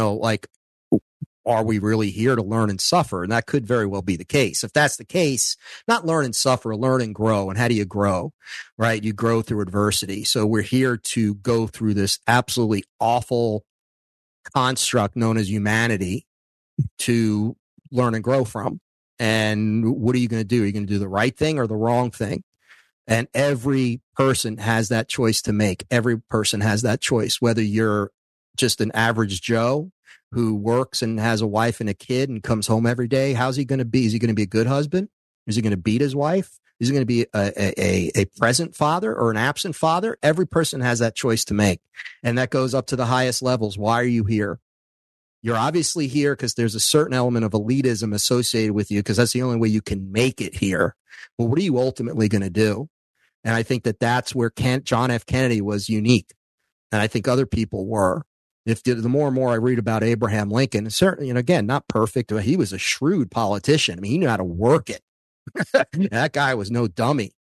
are we really here to learn and suffer? And that could very well be the case. If that's the case, not learn and suffer, learn and grow. And how do you grow, right? You grow through adversity. So we're here to go through this absolutely awful construct known as humanity to learn and grow from. And what are you going to do? Are you going to do the right thing or the wrong thing? And every person has that choice to make. Every person has that choice, whether you're just an average Joe who works and has a wife and a kid and comes home every day. How's he going to be? Is he going to be a good husband? Is he going to beat his wife? Is he going to be a present father or an absent father? Every person has that choice to make. And that goes up to the highest levels. Why are you here? You're obviously here because there's a certain element of elitism associated with you, because that's the only way you can make it here. Well, what are you ultimately going to do? And I think that's where John F. Kennedy was unique. And I think other people were. The more and more I read about Abraham Lincoln, and certainly, again, not perfect, but he was a shrewd politician. I mean, he knew how to work it. That guy was no dummy.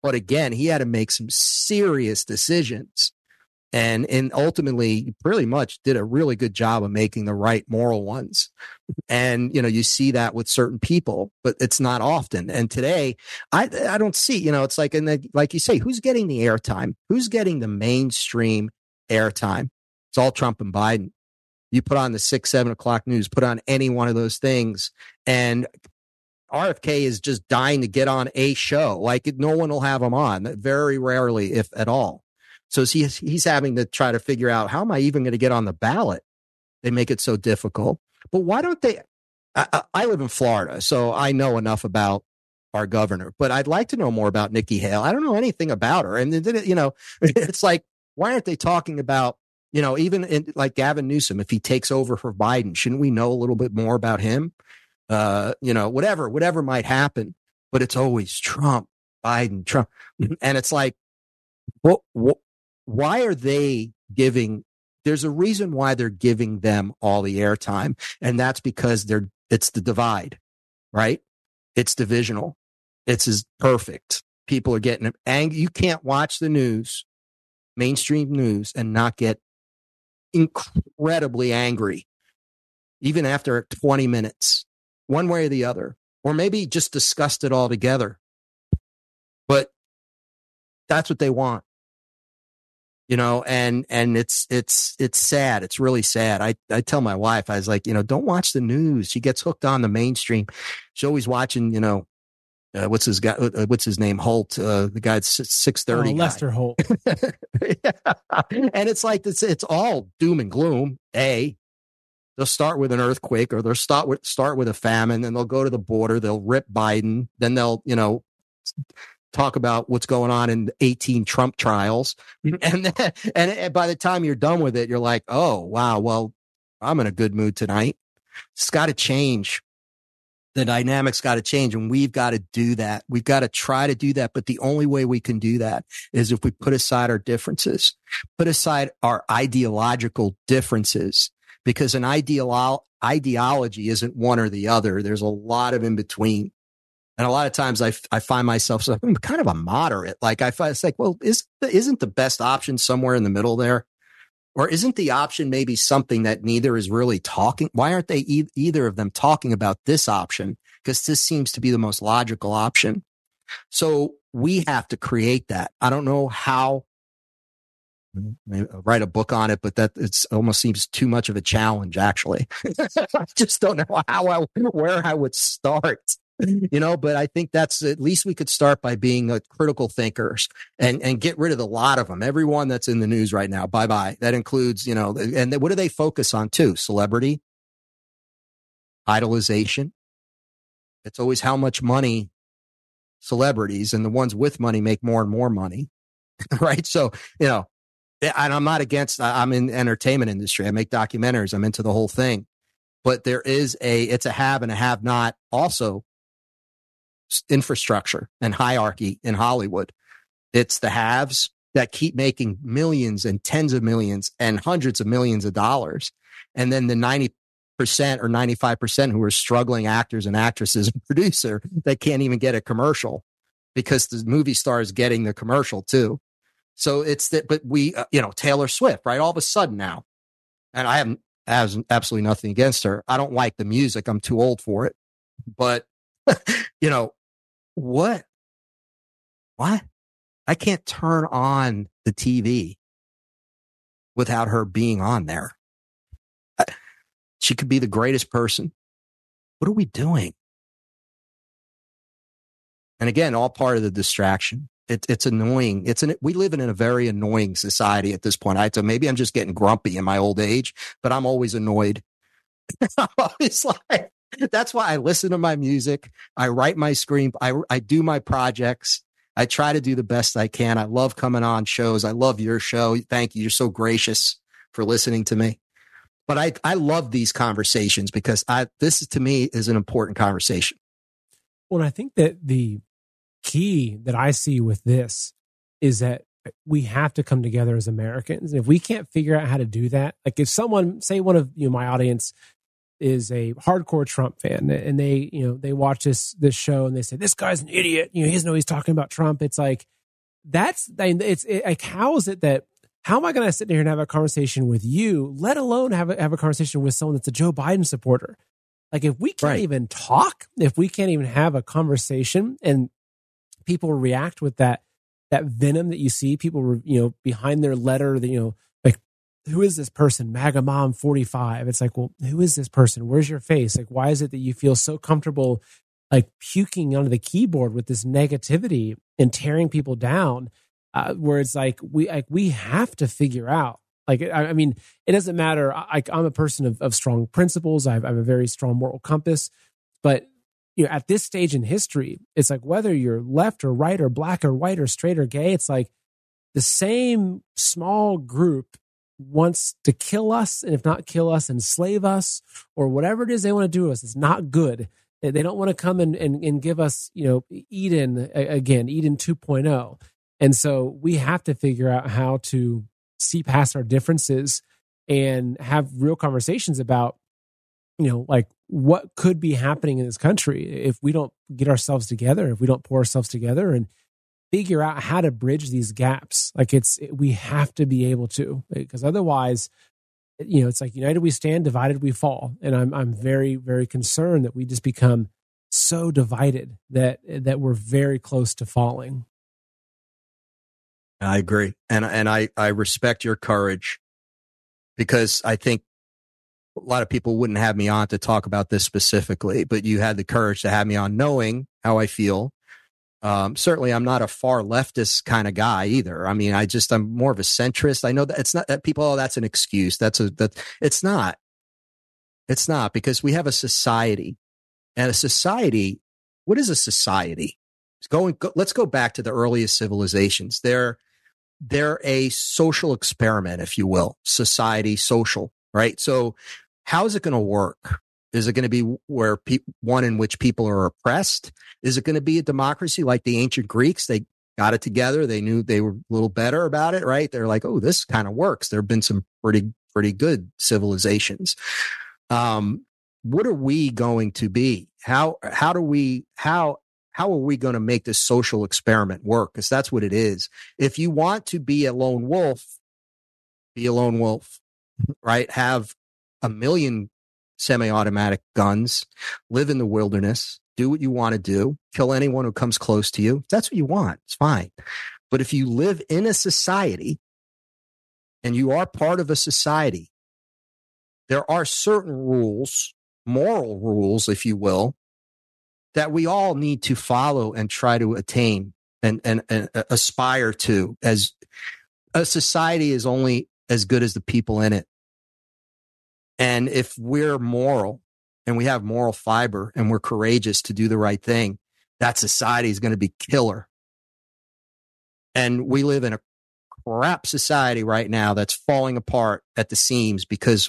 But again, he had to make some serious decisions. And ultimately, pretty much did a really good job of making the right moral ones. And, you see that with certain people, but it's not often. And today, I don't see, it's like, and like you say, who's getting the airtime? Who's getting the mainstream airtime? It's all Trump and Biden. You put on the 6, 7 o'clock news, put on any one of those things, and RFK is just dying to get on a show. Like no one will have him on, very rarely, if at all. So he's having to try to figure out, how am I even going to get on the ballot? They make it so difficult. But why don't they? I live in Florida, so I know enough about our governor, but I'd like to know more about Nikki Haley. I don't know anything about her. And, it's like, why aren't they talking about, even like Gavin Newsom, if he takes over for Biden, shouldn't we know a little bit more about him? Whatever might happen, but it's always Trump, Biden, Trump. And it's like, why are they giving? There's a reason why they're giving them all the airtime. And that's because it's the divide, right? It's divisional. It's as perfect. People are getting angry. You can't watch the news, mainstream news, and not get incredibly angry, even after 20 minutes, one way or the other, or maybe just disgusted altogether. But that's what they want. And it's sad. It's really sad. I tell my wife, I was like, don't watch the news. She gets hooked on the mainstream. She's always watching, what's his name? Holt, the guy at 630. Lester Holt. Yeah. And it's like, it's all doom and gloom. They'll start with an earthquake, or they'll start with a famine, then they'll go to the border. They'll rip Biden. Then they'll, talk about what's going on in 18 Trump trials. And by the time you're done with it, you're like, oh, wow, well, I'm in a good mood tonight. It's got to change. The dynamics got to change, and we've got to do that. We've got to try to do that. But the only way we can do that is if we put aside our differences, put aside our ideological differences, because an ideology isn't one or the other. There's a lot of in between. And a lot of times I find myself I'm kind of a moderate. Like it's like, well, isn't the best option somewhere in the middle there? Or isn't the option maybe something that neither is really talking? Why aren't they either of them talking about this option? Because this seems to be the most logical option. So we have to create that. I don't know how. Maybe I'll write a book on it, but that it's almost seems too much of a challenge, actually. I just don't know where I would start. But I think that's at least we could start by being critical thinkers and get rid of a lot of them. Everyone that's in the news right now, bye-bye. That includes, and what do they focus on too? Celebrity, idolization. It's always how much money celebrities and the ones with money make more and more money, right? So, and I'm not against, I'm in the entertainment industry. I make documentaries. I'm into the whole thing, but it's a have and a have not also. Infrastructure and hierarchy in Hollywood. It's the haves that keep making millions and tens of millions and hundreds of millions of dollars. And then the 90% or 95% who are struggling actors and actresses and producer that can't even get a commercial because the movie star is getting the commercial too. So it's that, but we, Taylor Swift, right? All of a sudden now, and I have absolutely nothing against her. I don't like the music. I'm too old for it, but what? I can't turn on the TV without her being on there. She could be the greatest person. What are we doing? And again, all part of the distraction. It's annoying. We live in a very annoying society at this point. Maybe I'm just getting grumpy in my old age, but I'm always annoyed. I'm always like, that's why I listen to my music. I write my screen. I do my projects. I try to do the best I can. I love coming on shows. I love your show. Thank you. You're so gracious for listening to me. But I love these conversations because this to me is an important conversation. Well, I think that the key that I see with this is that we have to come together as Americans. If we can't figure out how to do that, like if someone, say one of my audience, is a hardcore Trump fan, and they watch this show and they say, this guy's an idiot. He doesn't know he's talking about Trump. It's like, how is it that, how am I going to sit here and have a conversation with you, let alone have a conversation with someone that's a Joe Biden supporter? Like, if we can't even talk, if we can't even have a conversation, and people react with that venom that you see, people, behind their letter, like, who is this person? MAGA Mom 45. It's like, well, who is this person? Where's your face? Like, why is it that you feel so comfortable, like, puking onto the keyboard with this negativity and tearing people down? Where it's like, we have to figure out, like, I mean, it doesn't matter. I'm a person of strong principles. I have a very strong moral compass, but at this stage in history, it's like, whether you're left or right or black or white or straight or gay, it's like the same small group wants to kill us, and if not kill us, enslave us, or whatever it is they want to do to us. It's not good. They don't want to come and give us, Eden 2.0. And so we have to figure out how to see past our differences and have real conversations about, like, what could be happening in this country if we don't get ourselves together, if we don't pull ourselves together and figure out how to bridge these gaps. Like, we have to be able to, because otherwise, it's like, united we stand, divided we fall. And I'm very, very concerned that we just become so divided that we're very close to falling. I agree. And I respect your courage, because I think a lot of people wouldn't have me on to talk about this specifically, but you had the courage to have me on knowing how I feel. Certainly I'm not a far leftist kind of guy either. I mean, I'm more of a centrist. I know that it's not that people, oh, that's an excuse. It's not, because we have a society, and a society. What is a society? Let's go back to the earliest civilizations. They're a social experiment, if you will. Society, social, right? So how is it going to work? Is it going to be where one in which people are oppressed? Is it going to be a democracy like the ancient Greeks? They got it together. They knew they were a little better about it, right? They're like, oh, this kind of works. There have been some pretty good civilizations. What are we going to be? How are we going to make this social experiment work? Because that's what it is. If you want to be a lone wolf, be a lone wolf, right? Have 1 million semi-automatic guns, live in the wilderness, do what you want to do, kill anyone who comes close to you. If that's what you want, it's fine. But if you live in a society and you are part of a society, there are certain rules, moral rules, if you will, that we all need to follow and try to attain and aspire to. As a society is only as good as the people in it. And if we're moral and we have moral fiber and we're courageous to do the right thing, that society is going to be killer. And we live in a crap society right now that's falling apart at the seams because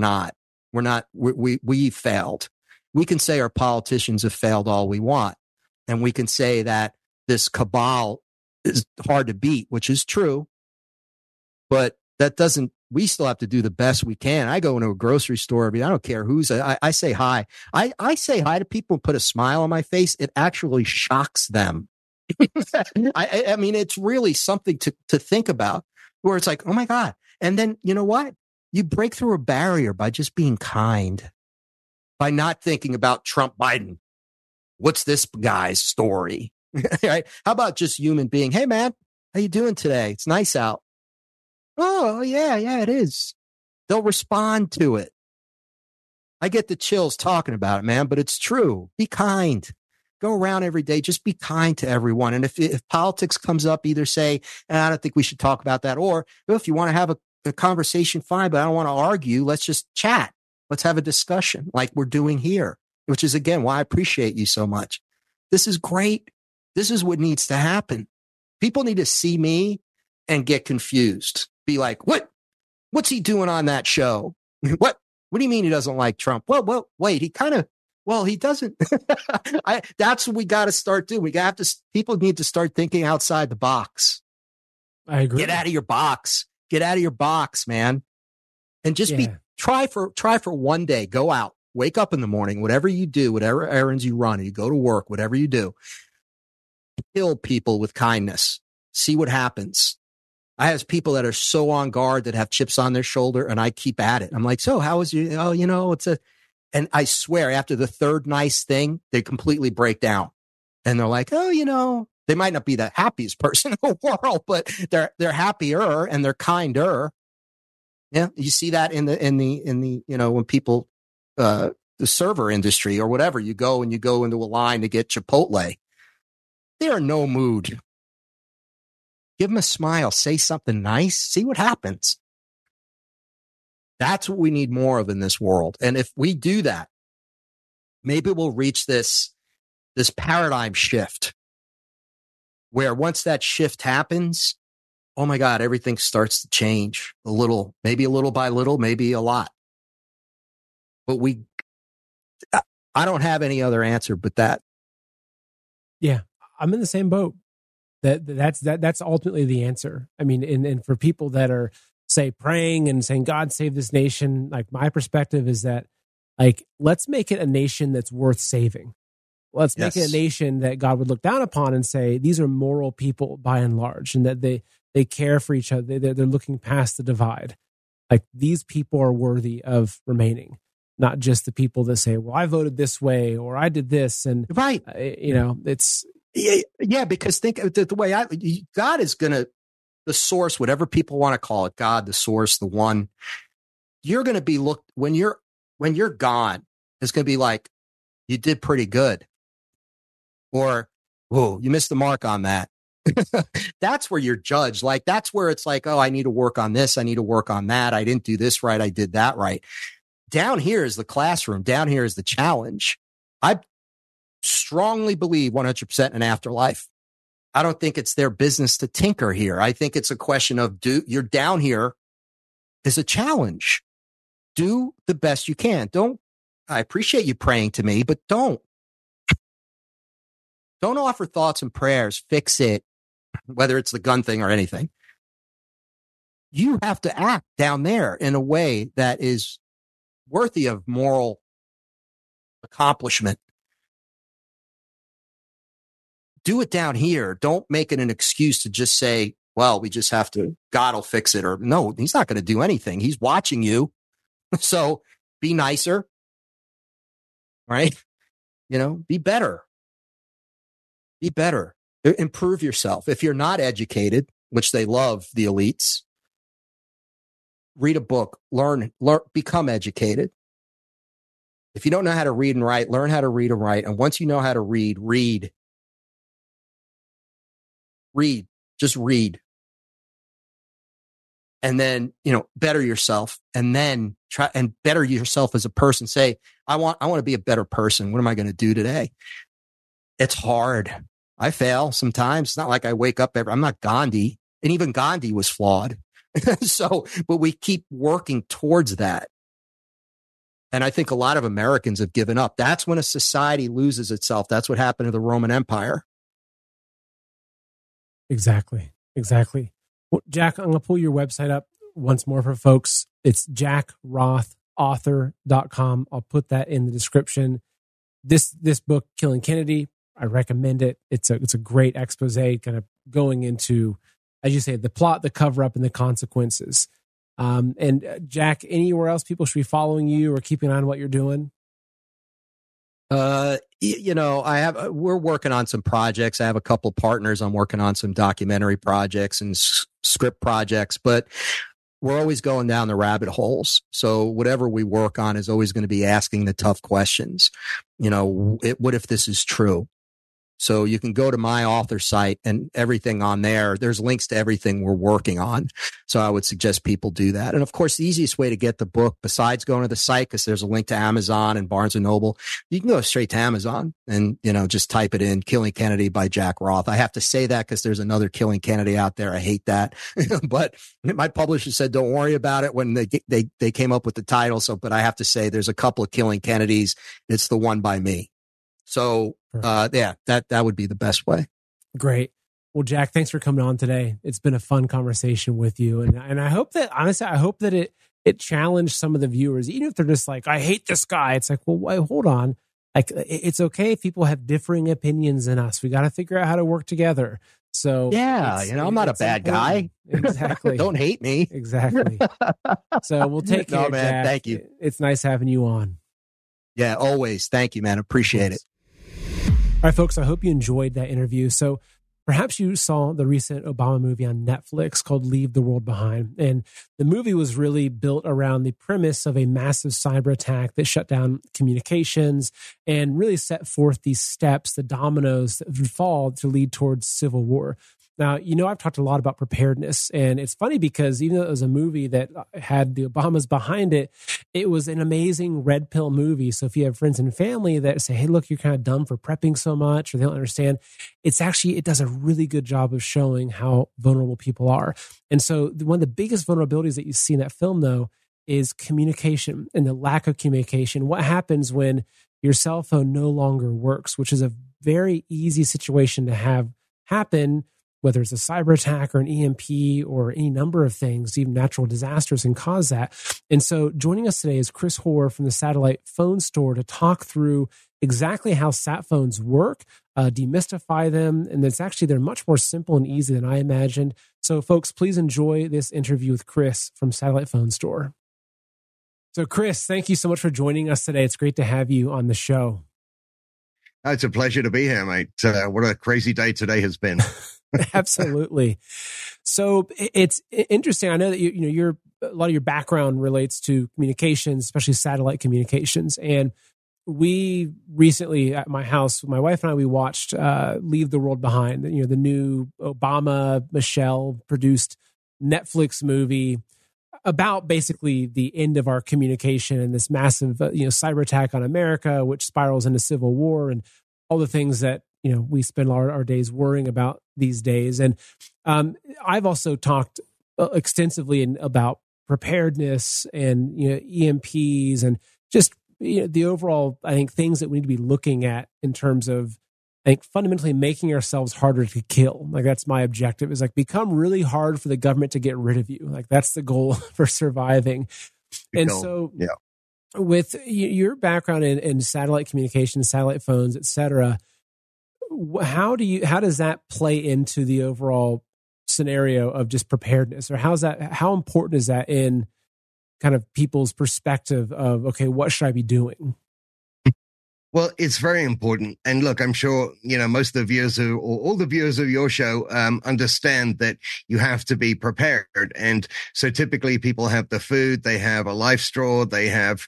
we failed. We can say our politicians have failed all we want. And we can say that this cabal is hard to beat, which is true. But we still have to do the best we can. I go into a grocery store. I mean, I don't care who's, I say hi. I say hi to people and put a smile on my face. It actually shocks them. I mean, it's really something to think about, where it's like, oh my God. And then, you know what? You break through a barrier by just being kind, by not thinking about Trump, Biden. What's this guy's story? Right? How about just human being? Hey, man, how you doing today? It's nice out. Oh, yeah, it is. They'll respond to it. I get the chills talking about it, man, but it's true. Be kind. Go around every day. Just be kind to everyone. And if politics comes up, either say, I don't think we should talk about that. Or if you want to have a conversation, fine, but I don't want to argue. Let's just chat. Let's have a discussion like we're doing here, which is, again, why I appreciate you so much. This is great. This is what needs to happen. People need to see me and get confused. Be like, what's he doing on that show? What do you mean he doesn't like Trump? Well, wait, he doesn't. That's what we got to start doing. People need to start thinking outside the box. I agree. Get out of your box. Get out of your box, man. And just try for one day. Go out wake up in the morning, whatever you do, whatever errands you run, you go to work, whatever you do, kill people with kindness. See what happens. I have people that are so on guard that have chips on their shoulder, and I keep at it. I'm like, so how was you? Oh, and I swear after the third nice thing, they completely break down. And they're like, oh, they might not be the happiest person in the world, but they're happier and they're kinder. Yeah. You see that in the, when people, the server industry or whatever, you go into a line to get Chipotle. They're in no mood. Give them a smile, say something nice, see what happens. That's what we need more of in this world. And if we do that, maybe we'll reach this paradigm shift where once that shift happens, oh my God, everything starts to change maybe a little by little, maybe a lot. But I don't have any other answer but that. Yeah, I'm in the same boat. That's ultimately the answer. I mean, and for people that are, say, praying and saying, God save this nation, like my perspective is that, like, let's make it a nation that's worth saving. Let's make it a nation that God would look down upon and say, these are moral people by and large, and that they care for each other. They're looking past the divide. Like, these people are worthy of remaining, not just the people that say, well, I voted this way or I did this. And, right. It's. Yeah, because think the way God is going to, the source, whatever people want to call it, God, the source, the one, you're going to be looked, when you're gone, it's going to be like, you did pretty good. Or, whoa, you missed the mark on that. That's where you're judged. Like, that's where it's like, oh, I need to work on this. I need to work on that. I didn't do this right. I did that right. Down here is the classroom. Down here is the challenge. I strongly believe 100% in an afterlife. I don't think it's their business to tinker here. I think it's a question of you're down here is a challenge. Do the best you can. I appreciate you praying to me, but don't offer thoughts and prayers. Fix it, whether it's the gun thing or anything. You have to act down there in a way that is worthy of moral accomplishment. Do it down here. Don't make it an excuse to just say, well, we just have to, God will fix it. Or no, he's not going to do anything. He's watching you. So be nicer, right? Be better. Be better. Improve yourself. If you're not educated, which they love, the elites, read a book, learn, become educated. If you don't know how to read and write, learn how to read and write. And once you know how to read, just read. And then, better yourself, and then try and better yourself as a person. Say, I want to be a better person. What am I going to do today? It's hard. I fail sometimes. It's not like I wake up I'm not Gandhi, and even Gandhi was flawed. But we keep working towards that. And I think a lot of Americans have given up. That's when a society loses itself. That's what happened to the Roman Empire. Exactly. Well, Jack, I'm going to pull your website up once more for folks. It's jackrothauthor.com. I'll put that in the description. This book, Killing Kennedy, I recommend it. It's a great expose, kind of going into, as you say, the plot, the cover-up, and the consequences. And Jack, anywhere else people should be following you or keeping an eye on what you're doing? We're working on some projects. I have a couple partners. I'm working on some documentary projects and script projects, but we're always going down the rabbit holes. So whatever we work on is always going to be asking the tough questions. What if this is true? So you can go to my author site and everything on there. There's links to everything we're working on. So I would suggest people do that. And of course, the easiest way to get the book, besides going to the site, because there's a link to Amazon and Barnes & Noble, you can go straight to Amazon and, just type it in, Killing Kennedy by Jack Roth. I have to say that because there's another Killing Kennedy out there. I hate that. But my publisher said, don't worry about it when they came up with the title. But I have to say there's a couple of Killing Kennedys. It's the one by me. So, that would be the best way. Great. Well, Jack, thanks for coming on today. It's been a fun conversation with you. And I hope that, honestly, it it challenged some of the viewers, even if they're just like, I hate this guy. It's like, well, wait, hold on. Like, it's okay if people have differing opinions than us. We got to figure out how to work together. So yeah, I'm not a bad guy. Exactly. Don't hate me. Exactly. So we'll take care, man. Jack. Thank you. It's nice having you on. Yeah, always. Thank you, man. Appreciate it. All right, folks, I hope you enjoyed that interview. So perhaps you saw the recent Obama movie on Netflix called Leave the World Behind. And the movie was really built around the premise of a massive cyber attack that shut down communications and really set forth these steps, the dominoes that would fall to lead towards civil war. Now, I've talked a lot about preparedness, and it's funny because even though it was a movie that had the Obamas behind it, it was an amazing red pill movie. So if you have friends and family that say, hey, look, you're kind of dumb for prepping so much, or they don't understand, it does a really good job of showing how vulnerable people are. And so one of the biggest vulnerabilities that you see in that film, though, is communication and the lack of communication. What happens when your cell phone no longer works, which is a very easy situation to have happen, whether it's a cyber attack or an EMP or any number of things, even natural disasters can cause that. And so joining us today is Chris Hoare from the Satellite Phone Store to talk through exactly how sat phones work, demystify them, and they're much more simple and easy than I imagined. So folks, please enjoy this interview with Chris from Satellite Phone Store. So Chris, thank you so much for joining us today. It's great to have you on the show. It's a pleasure to be here, mate. What a crazy day today has been. Absolutely. So it's interesting. I know that a lot of your background relates to communications, especially satellite communications. And we recently at my house, my wife and I, we watched Leave the World Behind, the new Obama, Michelle produced Netflix movie about basically the end of our communication and this massive, cyber attack on America, which spirals into civil war and all the things that, we spend our days worrying about these days. And I've also talked extensively about preparedness and, EMPs and just, the overall, I think, things that we need to be looking at in terms of, I think, fundamentally making ourselves harder to kill. Like, that's my objective, is like become really hard for the government to get rid of you. Like, that's the goal for surviving. And so with your background in satellite communications, satellite phones, et cetera, how does that play into the overall scenario of just preparedness, or how important is that in kind of people's perspective of, okay, what should I be doing? Well, it's very important. And look, I'm sure, most of the viewers or all the viewers of your show understand that you have to be prepared. And so typically people have the food, they have a life straw, they have,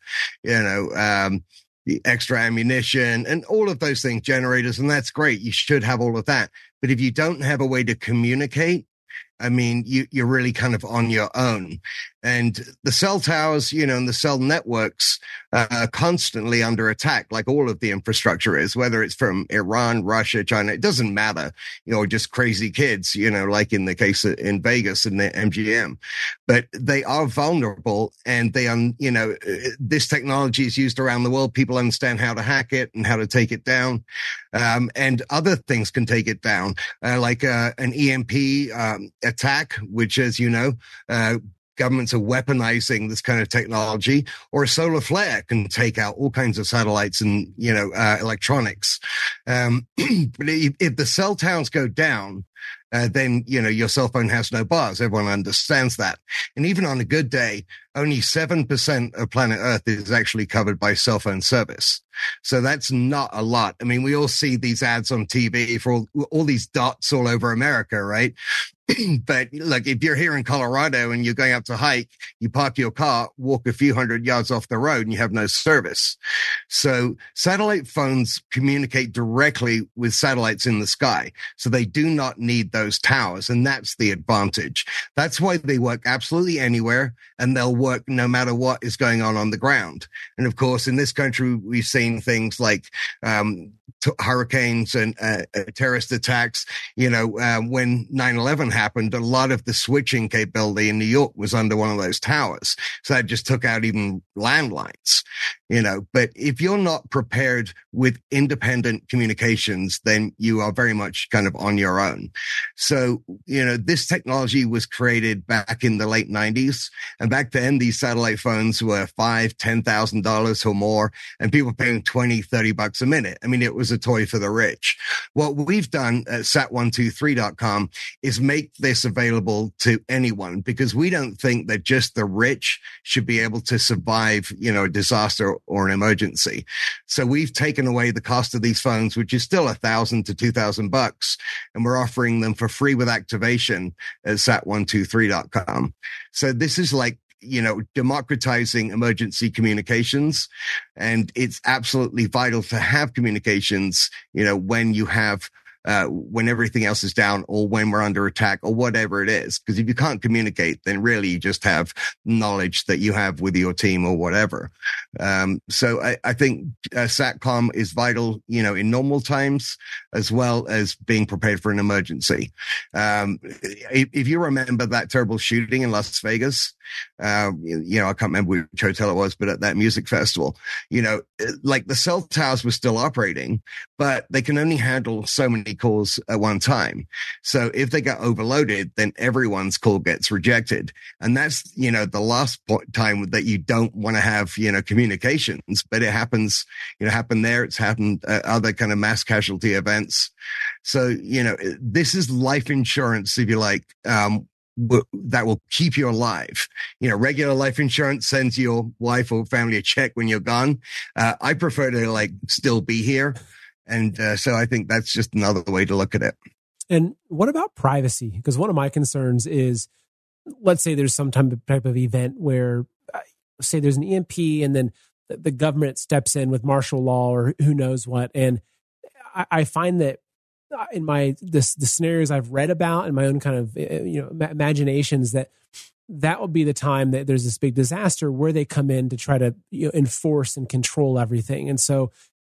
the extra ammunition and all of those things, generators. And that's great. You should have all of that. But if you don't have a way to communicate, I mean, you're really kind of on your own. And the cell towers, and the cell networks are constantly under attack, like all of the infrastructure is, whether it's from Iran, Russia, China, it doesn't matter, just crazy kids, like in the case in Vegas and the MGM. But they are vulnerable, and they are, this technology is used around the world. People understand how to hack it and how to take it down. And other things can take it down, like an EMP attack, which, as you know, governments are weaponizing this kind of technology, or a solar flare can take out all kinds of satellites and, electronics. But if the cell towers go down, then, your cell phone has no bars. Everyone understands that. And even on a good day, only 7% of planet Earth is actually covered by cell phone service. So that's not a lot. I mean, we all see these ads on TV for all these dots all over America, right? But look, if you're here in Colorado and you're going out to hike, you park your car, walk a few hundred yards off the road, and you have no service. So satellite phones communicate directly with satellites in the sky. So they do not need those towers. And that's the advantage. That's why they work absolutely anywhere, and they'll work no matter what is going on the ground. And of course, in this country, we've seen things like hurricanes and terrorist attacks. When 9/11 happened, a lot of the switching capability in New York was under one of those towers. So that just took out even landlines, but if you're not prepared with independent communications, then you are very much kind of on your own. So, this technology was created back in the late 90s. And back then, these satellite phones were $5,000, $10,000 or more, and people paying $20, $30 a minute. I mean, it was a toy for the rich. What we've done at sat123.com is make this available to anyone, because we don't think that just the rich should be able to survive, a disaster or an emergency. So we've taken away the cost of these phones, which is still $1,000 to $2,000, and we're offering them for free with activation at sat123.com. So this is like, democratizing emergency communications. And it's absolutely vital to have communications, when you have, when everything else is down, or when we're under attack, or whatever it is. Because if you can't communicate, then really you just have knowledge that you have with your team or whatever. So I think SATCOM is vital, in normal times, as well as being prepared for an emergency. If you remember that terrible shooting in Las Vegas, I can't remember which hotel it was, but at that music festival, like the cell towers were still operating, but they can only handle so many calls at one time. So if they get overloaded, then everyone's call gets rejected. And that's, the last time that you don't want to have, communications, but it happens, happened there. It's happened at other kind of mass casualty events. So, this is life insurance, if you like, that will keep you alive. Regular life insurance sends your wife or family a check when you're gone. I prefer to still be here. And so I think that's just another way to look at it. And what about privacy? Because one of my concerns is, let's say there's some type of event where, say there's an EMP, and then the government steps in with martial law or who knows what. And I find that in the scenarios I've read about in my own kind of imaginations, that will be the time that there's this big disaster where they come in to try to enforce and control everything. And so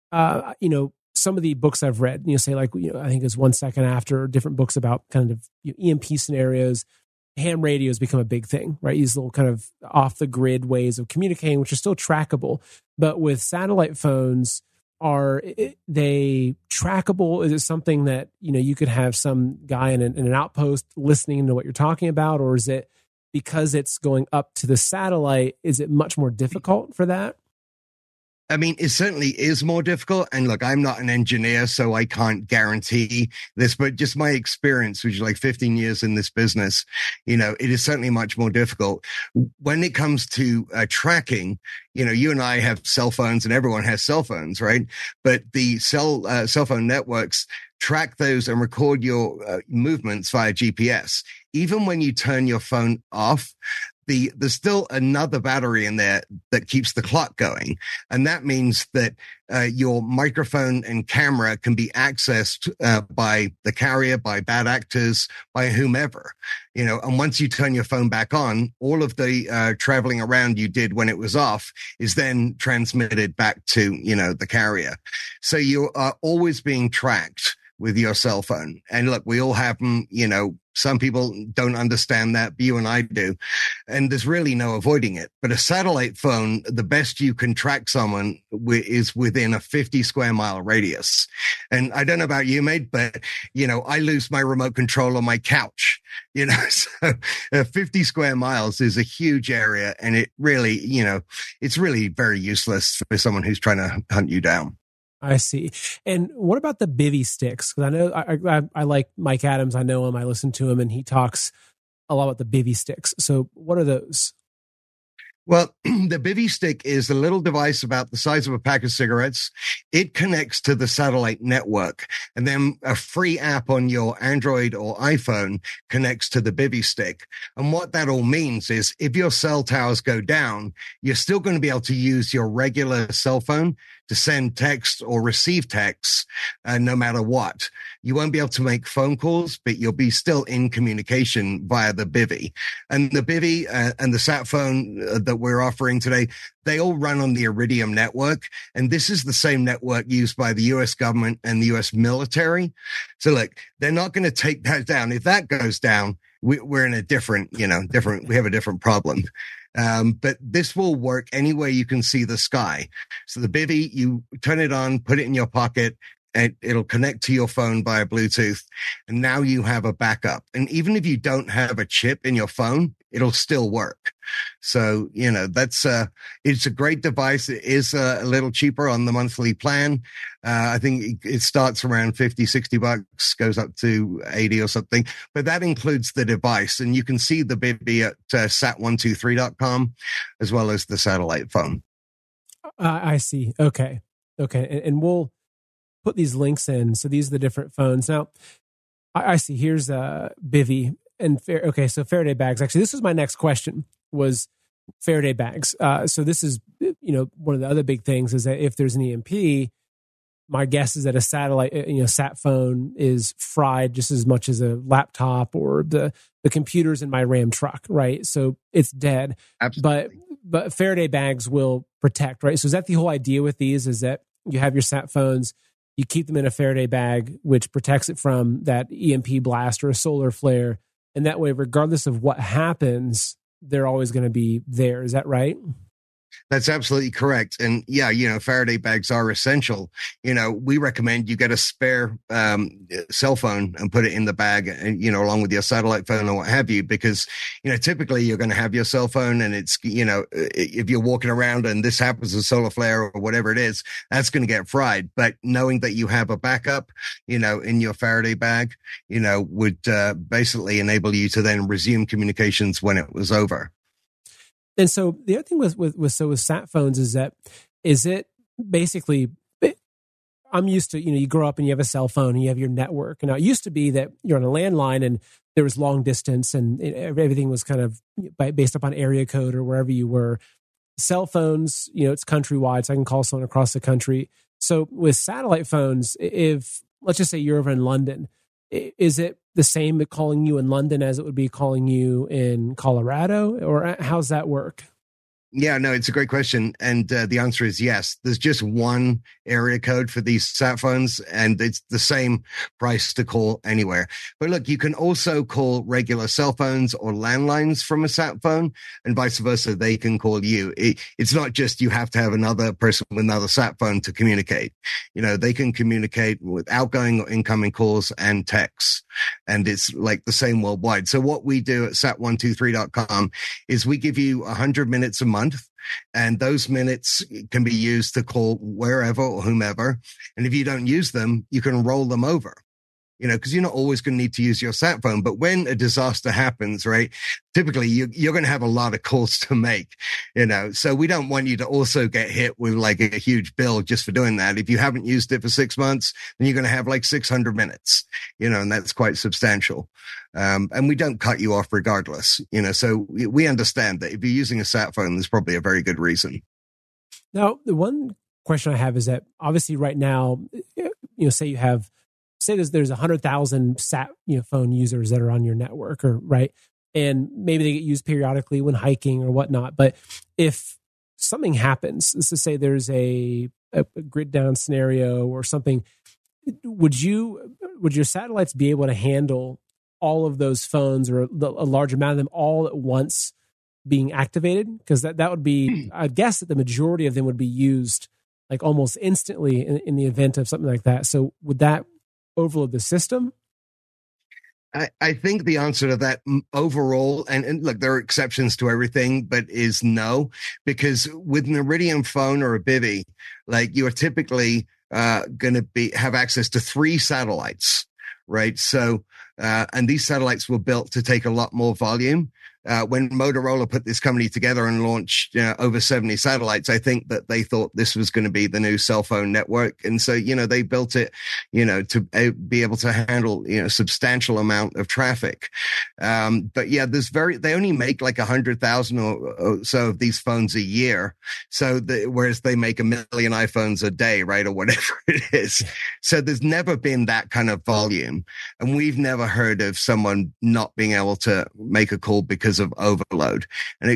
some of the books I've read, say I think it's 1 Second After, different books about kind of EMP scenarios. Ham radios become a big thing, right? These little kind of off the grid ways of communicating, which are still trackable. But with satellite phones, are they trackable? Is it something that, you could have some guy in an outpost listening to what you're talking about? Or is it, because it's going up to the satellite, is it much more difficult for that? I mean, it certainly is more difficult. And look, I'm not an engineer, so I can't guarantee this, but just my experience, which is like 15 years in this business, it is certainly much more difficult. When it comes to tracking, you and I have cell phones and everyone has cell phones, right? But the cell phone networks track those and record your movements via GPS. Even when you turn your phone off, there's still another battery in there that keeps the clock going. And that means that your microphone and camera can be accessed by the carrier, by bad actors, by whomever, and once you turn your phone back on, all of the traveling around you did when it was off is then transmitted back to, the carrier. So you are always being tracked with your cell phone. And look, we all have them, some people don't understand that, but you and I do. And there's really no avoiding it. But a satellite phone, the best you can track someone is within a 50 square mile radius. And I don't know about you, mate, but, I lose my remote control on my couch, so 50 square miles is a huge area. And it really, it's really very useless for someone who's trying to hunt you down. I see. And what about the bivy sticks? Because I know I like Mike Adams. I know him. I listen to him, and he talks a lot about the bivy sticks. So what are those? Well, the bivy stick is a little device about the size of a pack of cigarettes. It connects to the satellite network, and then a free app on your Android or iPhone connects to the bivy stick. And what that all means is if your cell towers go down, you're still going to be able to use your regular cell phone to send text or receive texts, no matter what. You won't be able to make phone calls, but you'll be still in communication via the bivvy. And the bivvy and the sat phone that we're offering today, they all run on the Iridium network. And this is the same network used by the U.S. government and the U.S. military. So look, they're not going to take that down. If that goes down, we're in a different, we have a different problem. But this will work anywhere you can see the sky. So the bivvy, you turn it on, put it in your pocket, and it'll connect to your phone via Bluetooth. And now you have a backup. And even if you don't have a chip in your phone, it'll still work. So, that's, it's a great device. It is a little cheaper on the monthly plan. I think it starts around $50-$60, goes up to 80 or something, but that includes the device. And you can see the bivvy at sat123.com as well as the satellite phone. I see. Okay. And we'll put these links in. So these are the different phones. Now, I see. Here's bivvy and so Faraday bags. Actually, this was my next question. Was Faraday bags. So this is, one of the other big things is that if there's an EMP, my guess is that a satellite, sat phone is fried just as much as a laptop or the computers in my Ram truck, right? So it's dead. Absolutely. But Faraday bags will protect, right? So is that the whole idea with these? Is that you have your sat phones, you keep them in a Faraday bag, which protects it from that EMP blast or a solar flare, and that way, regardless of what happens, they're always going to be there. Is that right? That's absolutely correct. And yeah, Faraday bags are essential. We recommend you get a spare cell phone and put it in the bag, and, along with your satellite phone or what have you, because, typically you're going to have your cell phone and it's, if you're walking around and this happens, a solar flare or whatever it is, that's going to get fried. But knowing that you have a backup, in your Faraday bag, would basically enable you to then resume communications when it was over. And so the other thing with sat phones is it basically, I'm used to, you grow up and you have a cell phone and you have your network. And now it used to be that you're on a landline and there was long distance and everything was kind of based upon area code or wherever you were. Cell phones, it's countrywide, so I can call someone across the country. So with satellite phones, if let's just say you're over in London, is it the same calling you in London as it would be calling you in Colorado, or how's that work? Yeah, no, it's a great question. And the answer is yes. There's just one area code for these sat phones, and it's the same price to call anywhere. But look, you can also call regular cell phones or landlines from a sat phone, and vice versa. They can call you. It's not just you have to have another person with another sat phone to communicate. They can communicate with outgoing or incoming calls and texts, and it's like the same worldwide. So what we do at sat123.com is we give you 100 minutes a month. And those minutes can be used to call wherever or whomever. And if you don't use them, you can roll them over, because you're not always going to need to use your sat phone. But when a disaster happens, right, typically you're going to have a lot of calls to make, so we don't want you to also get hit with like a huge bill just for doing that. If you haven't used it for 6 months, then you're going to have like 600 minutes, and that's quite substantial. And we don't cut you off regardless, so we understand that if you're using a sat phone, there's probably a very good reason. Now, the one question I have is that obviously right now, say there's 100,000 sat phone users that are on your network, or right, and maybe they get used periodically when hiking or whatnot. But if something happens, let's just say there's a grid down scenario or something, would your satellites be able to handle all of those phones or a large amount of them all at once being activated? Because that would be, I guess that the majority of them would be used like almost instantly in the event of something like that. So would that overload the system? I think the answer to that overall, and look, there are exceptions to everything, but is no, because with an Iridium phone or a bivvy, like you are typically going to have access to 3 satellites, right? So, and these satellites were built to take a lot more volume. when Motorola put this company together and launched over 70 satellites, I think that they thought this was going to be the new cell phone network. And so, they built it, to be able to handle, substantial amount of traffic. But yeah, they only make like 100,000 or so of these phones a year. So whereas they make 1 million iPhones a day, right? Or whatever it is. So there's never been that kind of volume. And we've never heard of someone not being able to make a call because of overload. And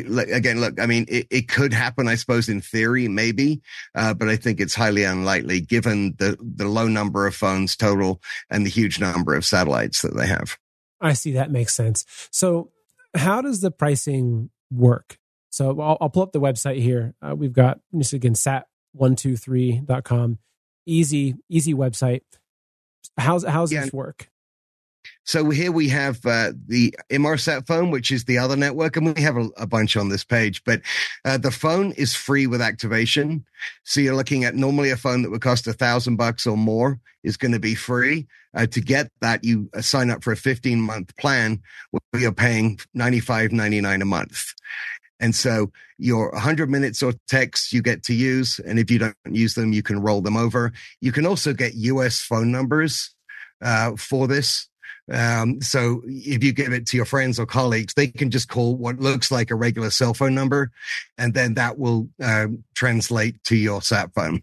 it could happen, I suppose, in theory, maybe. But I think it's highly unlikely given the low number of phones total and the huge number of satellites that they have. I see. That makes sense. So how does the pricing work? So I'll pull up the website here. We've got, just again, sat123.com. Easy website. How's this work? So here we have the Inmarsat phone, which is the other network, and we have a bunch on this page. But the phone is free with activation. So you're looking at normally a phone that would cost $1,000 or more is going to be free. To get that, you sign up for a 15-month plan where you're paying $95.99 a month. And so your 100 minutes or texts you get to use. And if you don't use them, you can roll them over. You can also get US phone numbers for this. So if you give it to your friends or colleagues, they can just call what looks like a regular cell phone number, and then that will translate to your sat phone.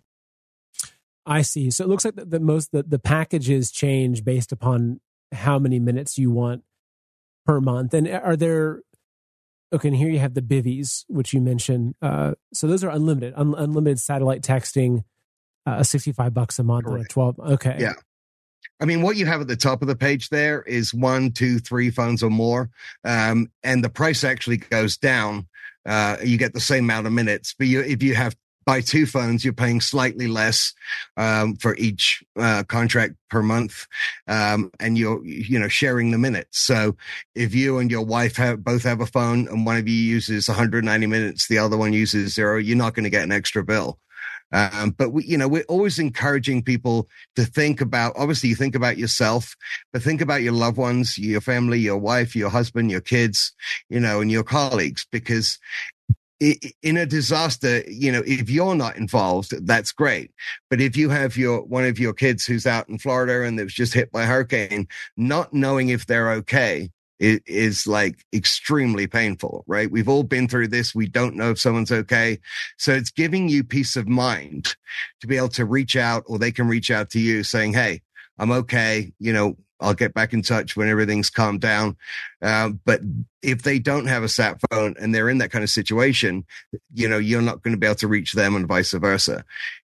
I see. So it looks like the packages change based upon how many minutes you want per month. And are there... Okay, and here you have the bivvies, which you mentioned. So those are unlimited, unlimited satellite texting, $65 a month. Correct. And 12. Okay. Yeah. I mean, what you have at the top of the page there is 1, 2, 3 phones or more. And the price actually goes down. You get the same amount of minutes, but if you buy 2 phones, you're paying slightly less for each contract per month, and you're sharing the minutes. So if you and your wife both have a phone and one of you uses 190 minutes, the other one uses 0, you're not going to get an extra bill. But we're always encouraging people to think about, obviously you think about yourself, but think about your loved ones, your family, your wife, your husband, your kids, and your colleagues, because in a disaster, if you're not involved, that's great. But if you have one of your kids who's out in Florida and that was just hit by a hurricane, not knowing if they're okay is like extremely painful, right? We've all been through this. We don't know if someone's okay. So it's giving you peace of mind to be able to reach out, or they can reach out to you saying, hey, I'm okay. I'll get back in touch when everything's calmed down. But if they don't have a sat phone and they're in that kind of situation, you're not going to be able to reach them, and vice versa.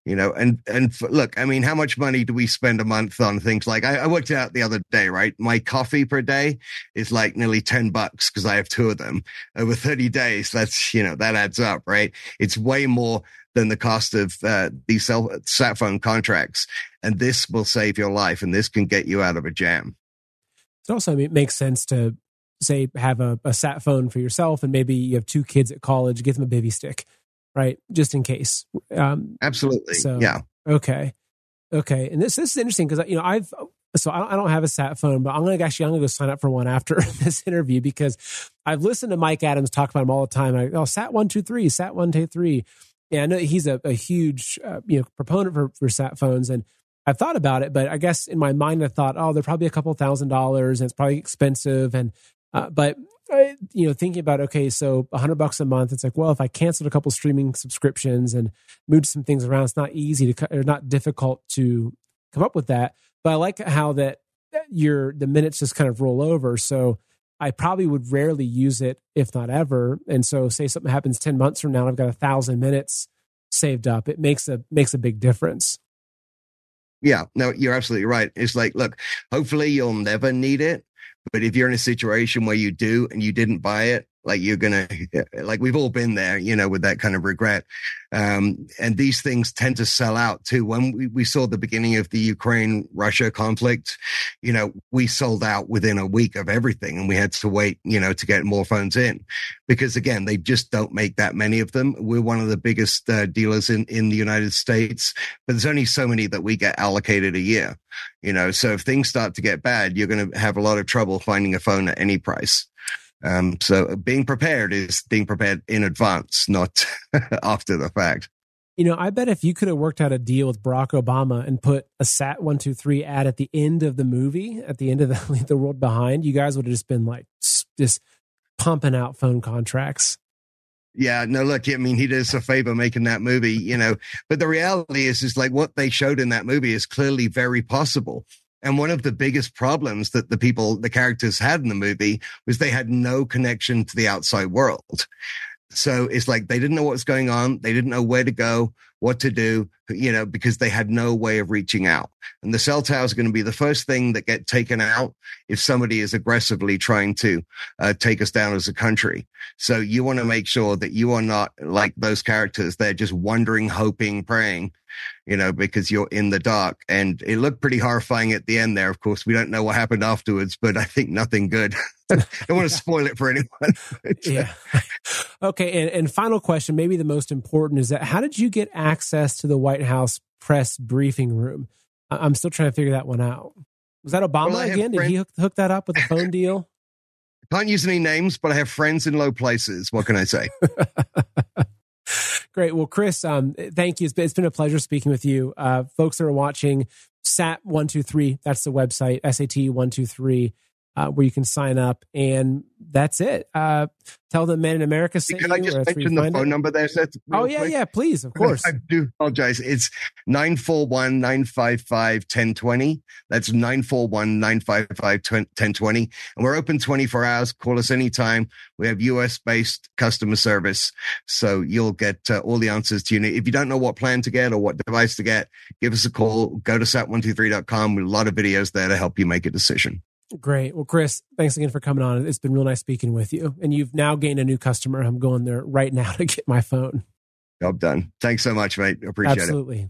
Look, I mean, how much money do we spend a month on things like, I worked it out the other day, right? My coffee per day is like nearly $10 because I have 2 of them over 30 days. That's, that adds up, right? It's way more than the cost of these sat phone contracts. And this will save your life, and this can get you out of a jam. It also makes sense to, say, have a sat phone for yourself, and maybe you have 2 kids at college, give them a bivvy stick, right? Just in case. Absolutely. So, yeah. Okay. And this is interesting because, I don't have a sat phone, but I'm going to go sign up for one after this interview, because I've listened to Mike Adams talk about them all the time. Sat 123, Sat 123. Yeah, I know he's a huge proponent for sat phones, and I've thought about it, but I guess in my mind I thought, they're probably a couple $1,000s, and it's probably expensive. And but thinking about, okay, so $100 a month, it's like, well, if I canceled a couple streaming subscriptions and moved some things around, it's not easy or not difficult to come up with that. But I like how that the minutes just kind of roll over. So I probably would rarely use it, if not ever. And so say something happens 10 months from now, and I've got 1,000 minutes saved up. It makes a big difference. Yeah, no, you're absolutely right. It's like, look, hopefully you'll never need it. But if you're in a situation where you do and you didn't buy it, like we've all been there, with that kind of regret. And these things tend to sell out too. When we saw the beginning of the Ukraine-Russia conflict, we sold out within a week of everything, and we had to wait, to get more phones in, because again, they just don't make that many of them. We're one of the biggest dealers in the United States, but there's only so many that we get allocated a year, so if things start to get bad, you're going to have a lot of trouble finding a phone at any price. So being prepared is being prepared in advance, not after the fact. You know, I bet if you could have worked out a deal with Barack Obama and put a Sat 123 ad at the end of the movie, at the end of the World Behind, you guys would have just been like just pumping out phone contracts. Yeah, no, look, I mean, he did us a favor making that movie, you know, but the reality is like what they showed in that movie is clearly very possible. And one of the biggest problems that the characters had in the movie was they had no connection to the outside world. So it's like they didn't know what was going on. They didn't know where to go, what to do, you know, because they had no way of reaching out. And the cell towers are going to be the first thing that get taken out if somebody is aggressively trying to take us down as a country. So you want to make sure that you are not like those characters. They're just wondering, hoping, praying, you know, because you're in the dark. And it looked pretty horrifying at the end there. Of course, we don't know what happened afterwards, but I think nothing good. I don't want to spoil it for anyone. Yeah. Okay. And final question, maybe the most important, is that how did you get access to the White House press briefing room? I'm still trying to figure that one out. Was that Obama again? Did he hook that up with a phone deal? Can't use any names, but I have friends in low places. What can I say? Great. Well, Chris, thank you. It's been a pleasure speaking with you. Folks that are watching, SAT123, that's the website, SAT123, where you can sign up. And that's it. Tell them Men in America sent you. Can I just mention the phone number there, Seth? Oh, yeah, yeah, please, of course. I do apologize. It's 941-955-1020. That's 941-955-1020. And we're open 24 hours. Call us anytime. We have US-based customer service, so you'll get all the answers to you. If you don't know what plan to get or what device to get, give us a call. Go to sat123.com. With a lot of videos there to help you make a decision. Great. Well, Chris, thanks again for coming on. It's been real nice speaking with you. And you've now gained a new customer. I'm going there right now to get my phone. Job done. Thanks so much, mate. Appreciate it. Absolutely.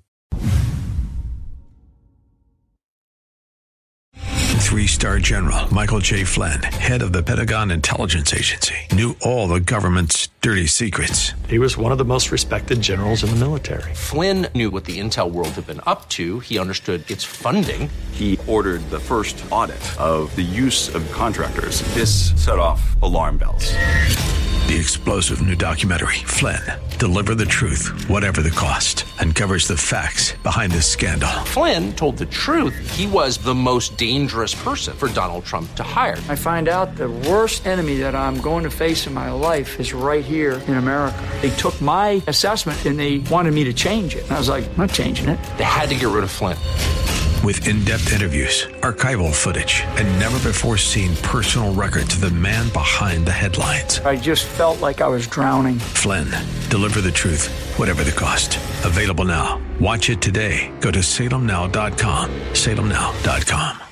3-star General Michael J. Flynn, head of the Pentagon Intelligence Agency, knew all the government's dirty secrets. He was one of the most respected generals in the military. Flynn knew what the intel world had been up to. He understood its funding. He ordered the first audit of the use of contractors. This set off alarm bells. The explosive new documentary, Flynn, Deliver the Truth, Whatever the Cost, uncovers the facts behind this scandal. Flynn told the truth. He was the most dangerous person for Donald Trump to hire. I find out the worst enemy that I'm going to face in my life is right here in America. They took my assessment and they wanted me to change it. And I was like, I'm not changing it. They had to get rid of Flynn. With in-depth interviews, archival footage, and never-before-seen personal records of the man behind the headlines. I just felt like I was drowning. Flynn, Deliver the Truth, Whatever the Cost. Available now. Watch it today. Go to salemnow.com. salemnow.com.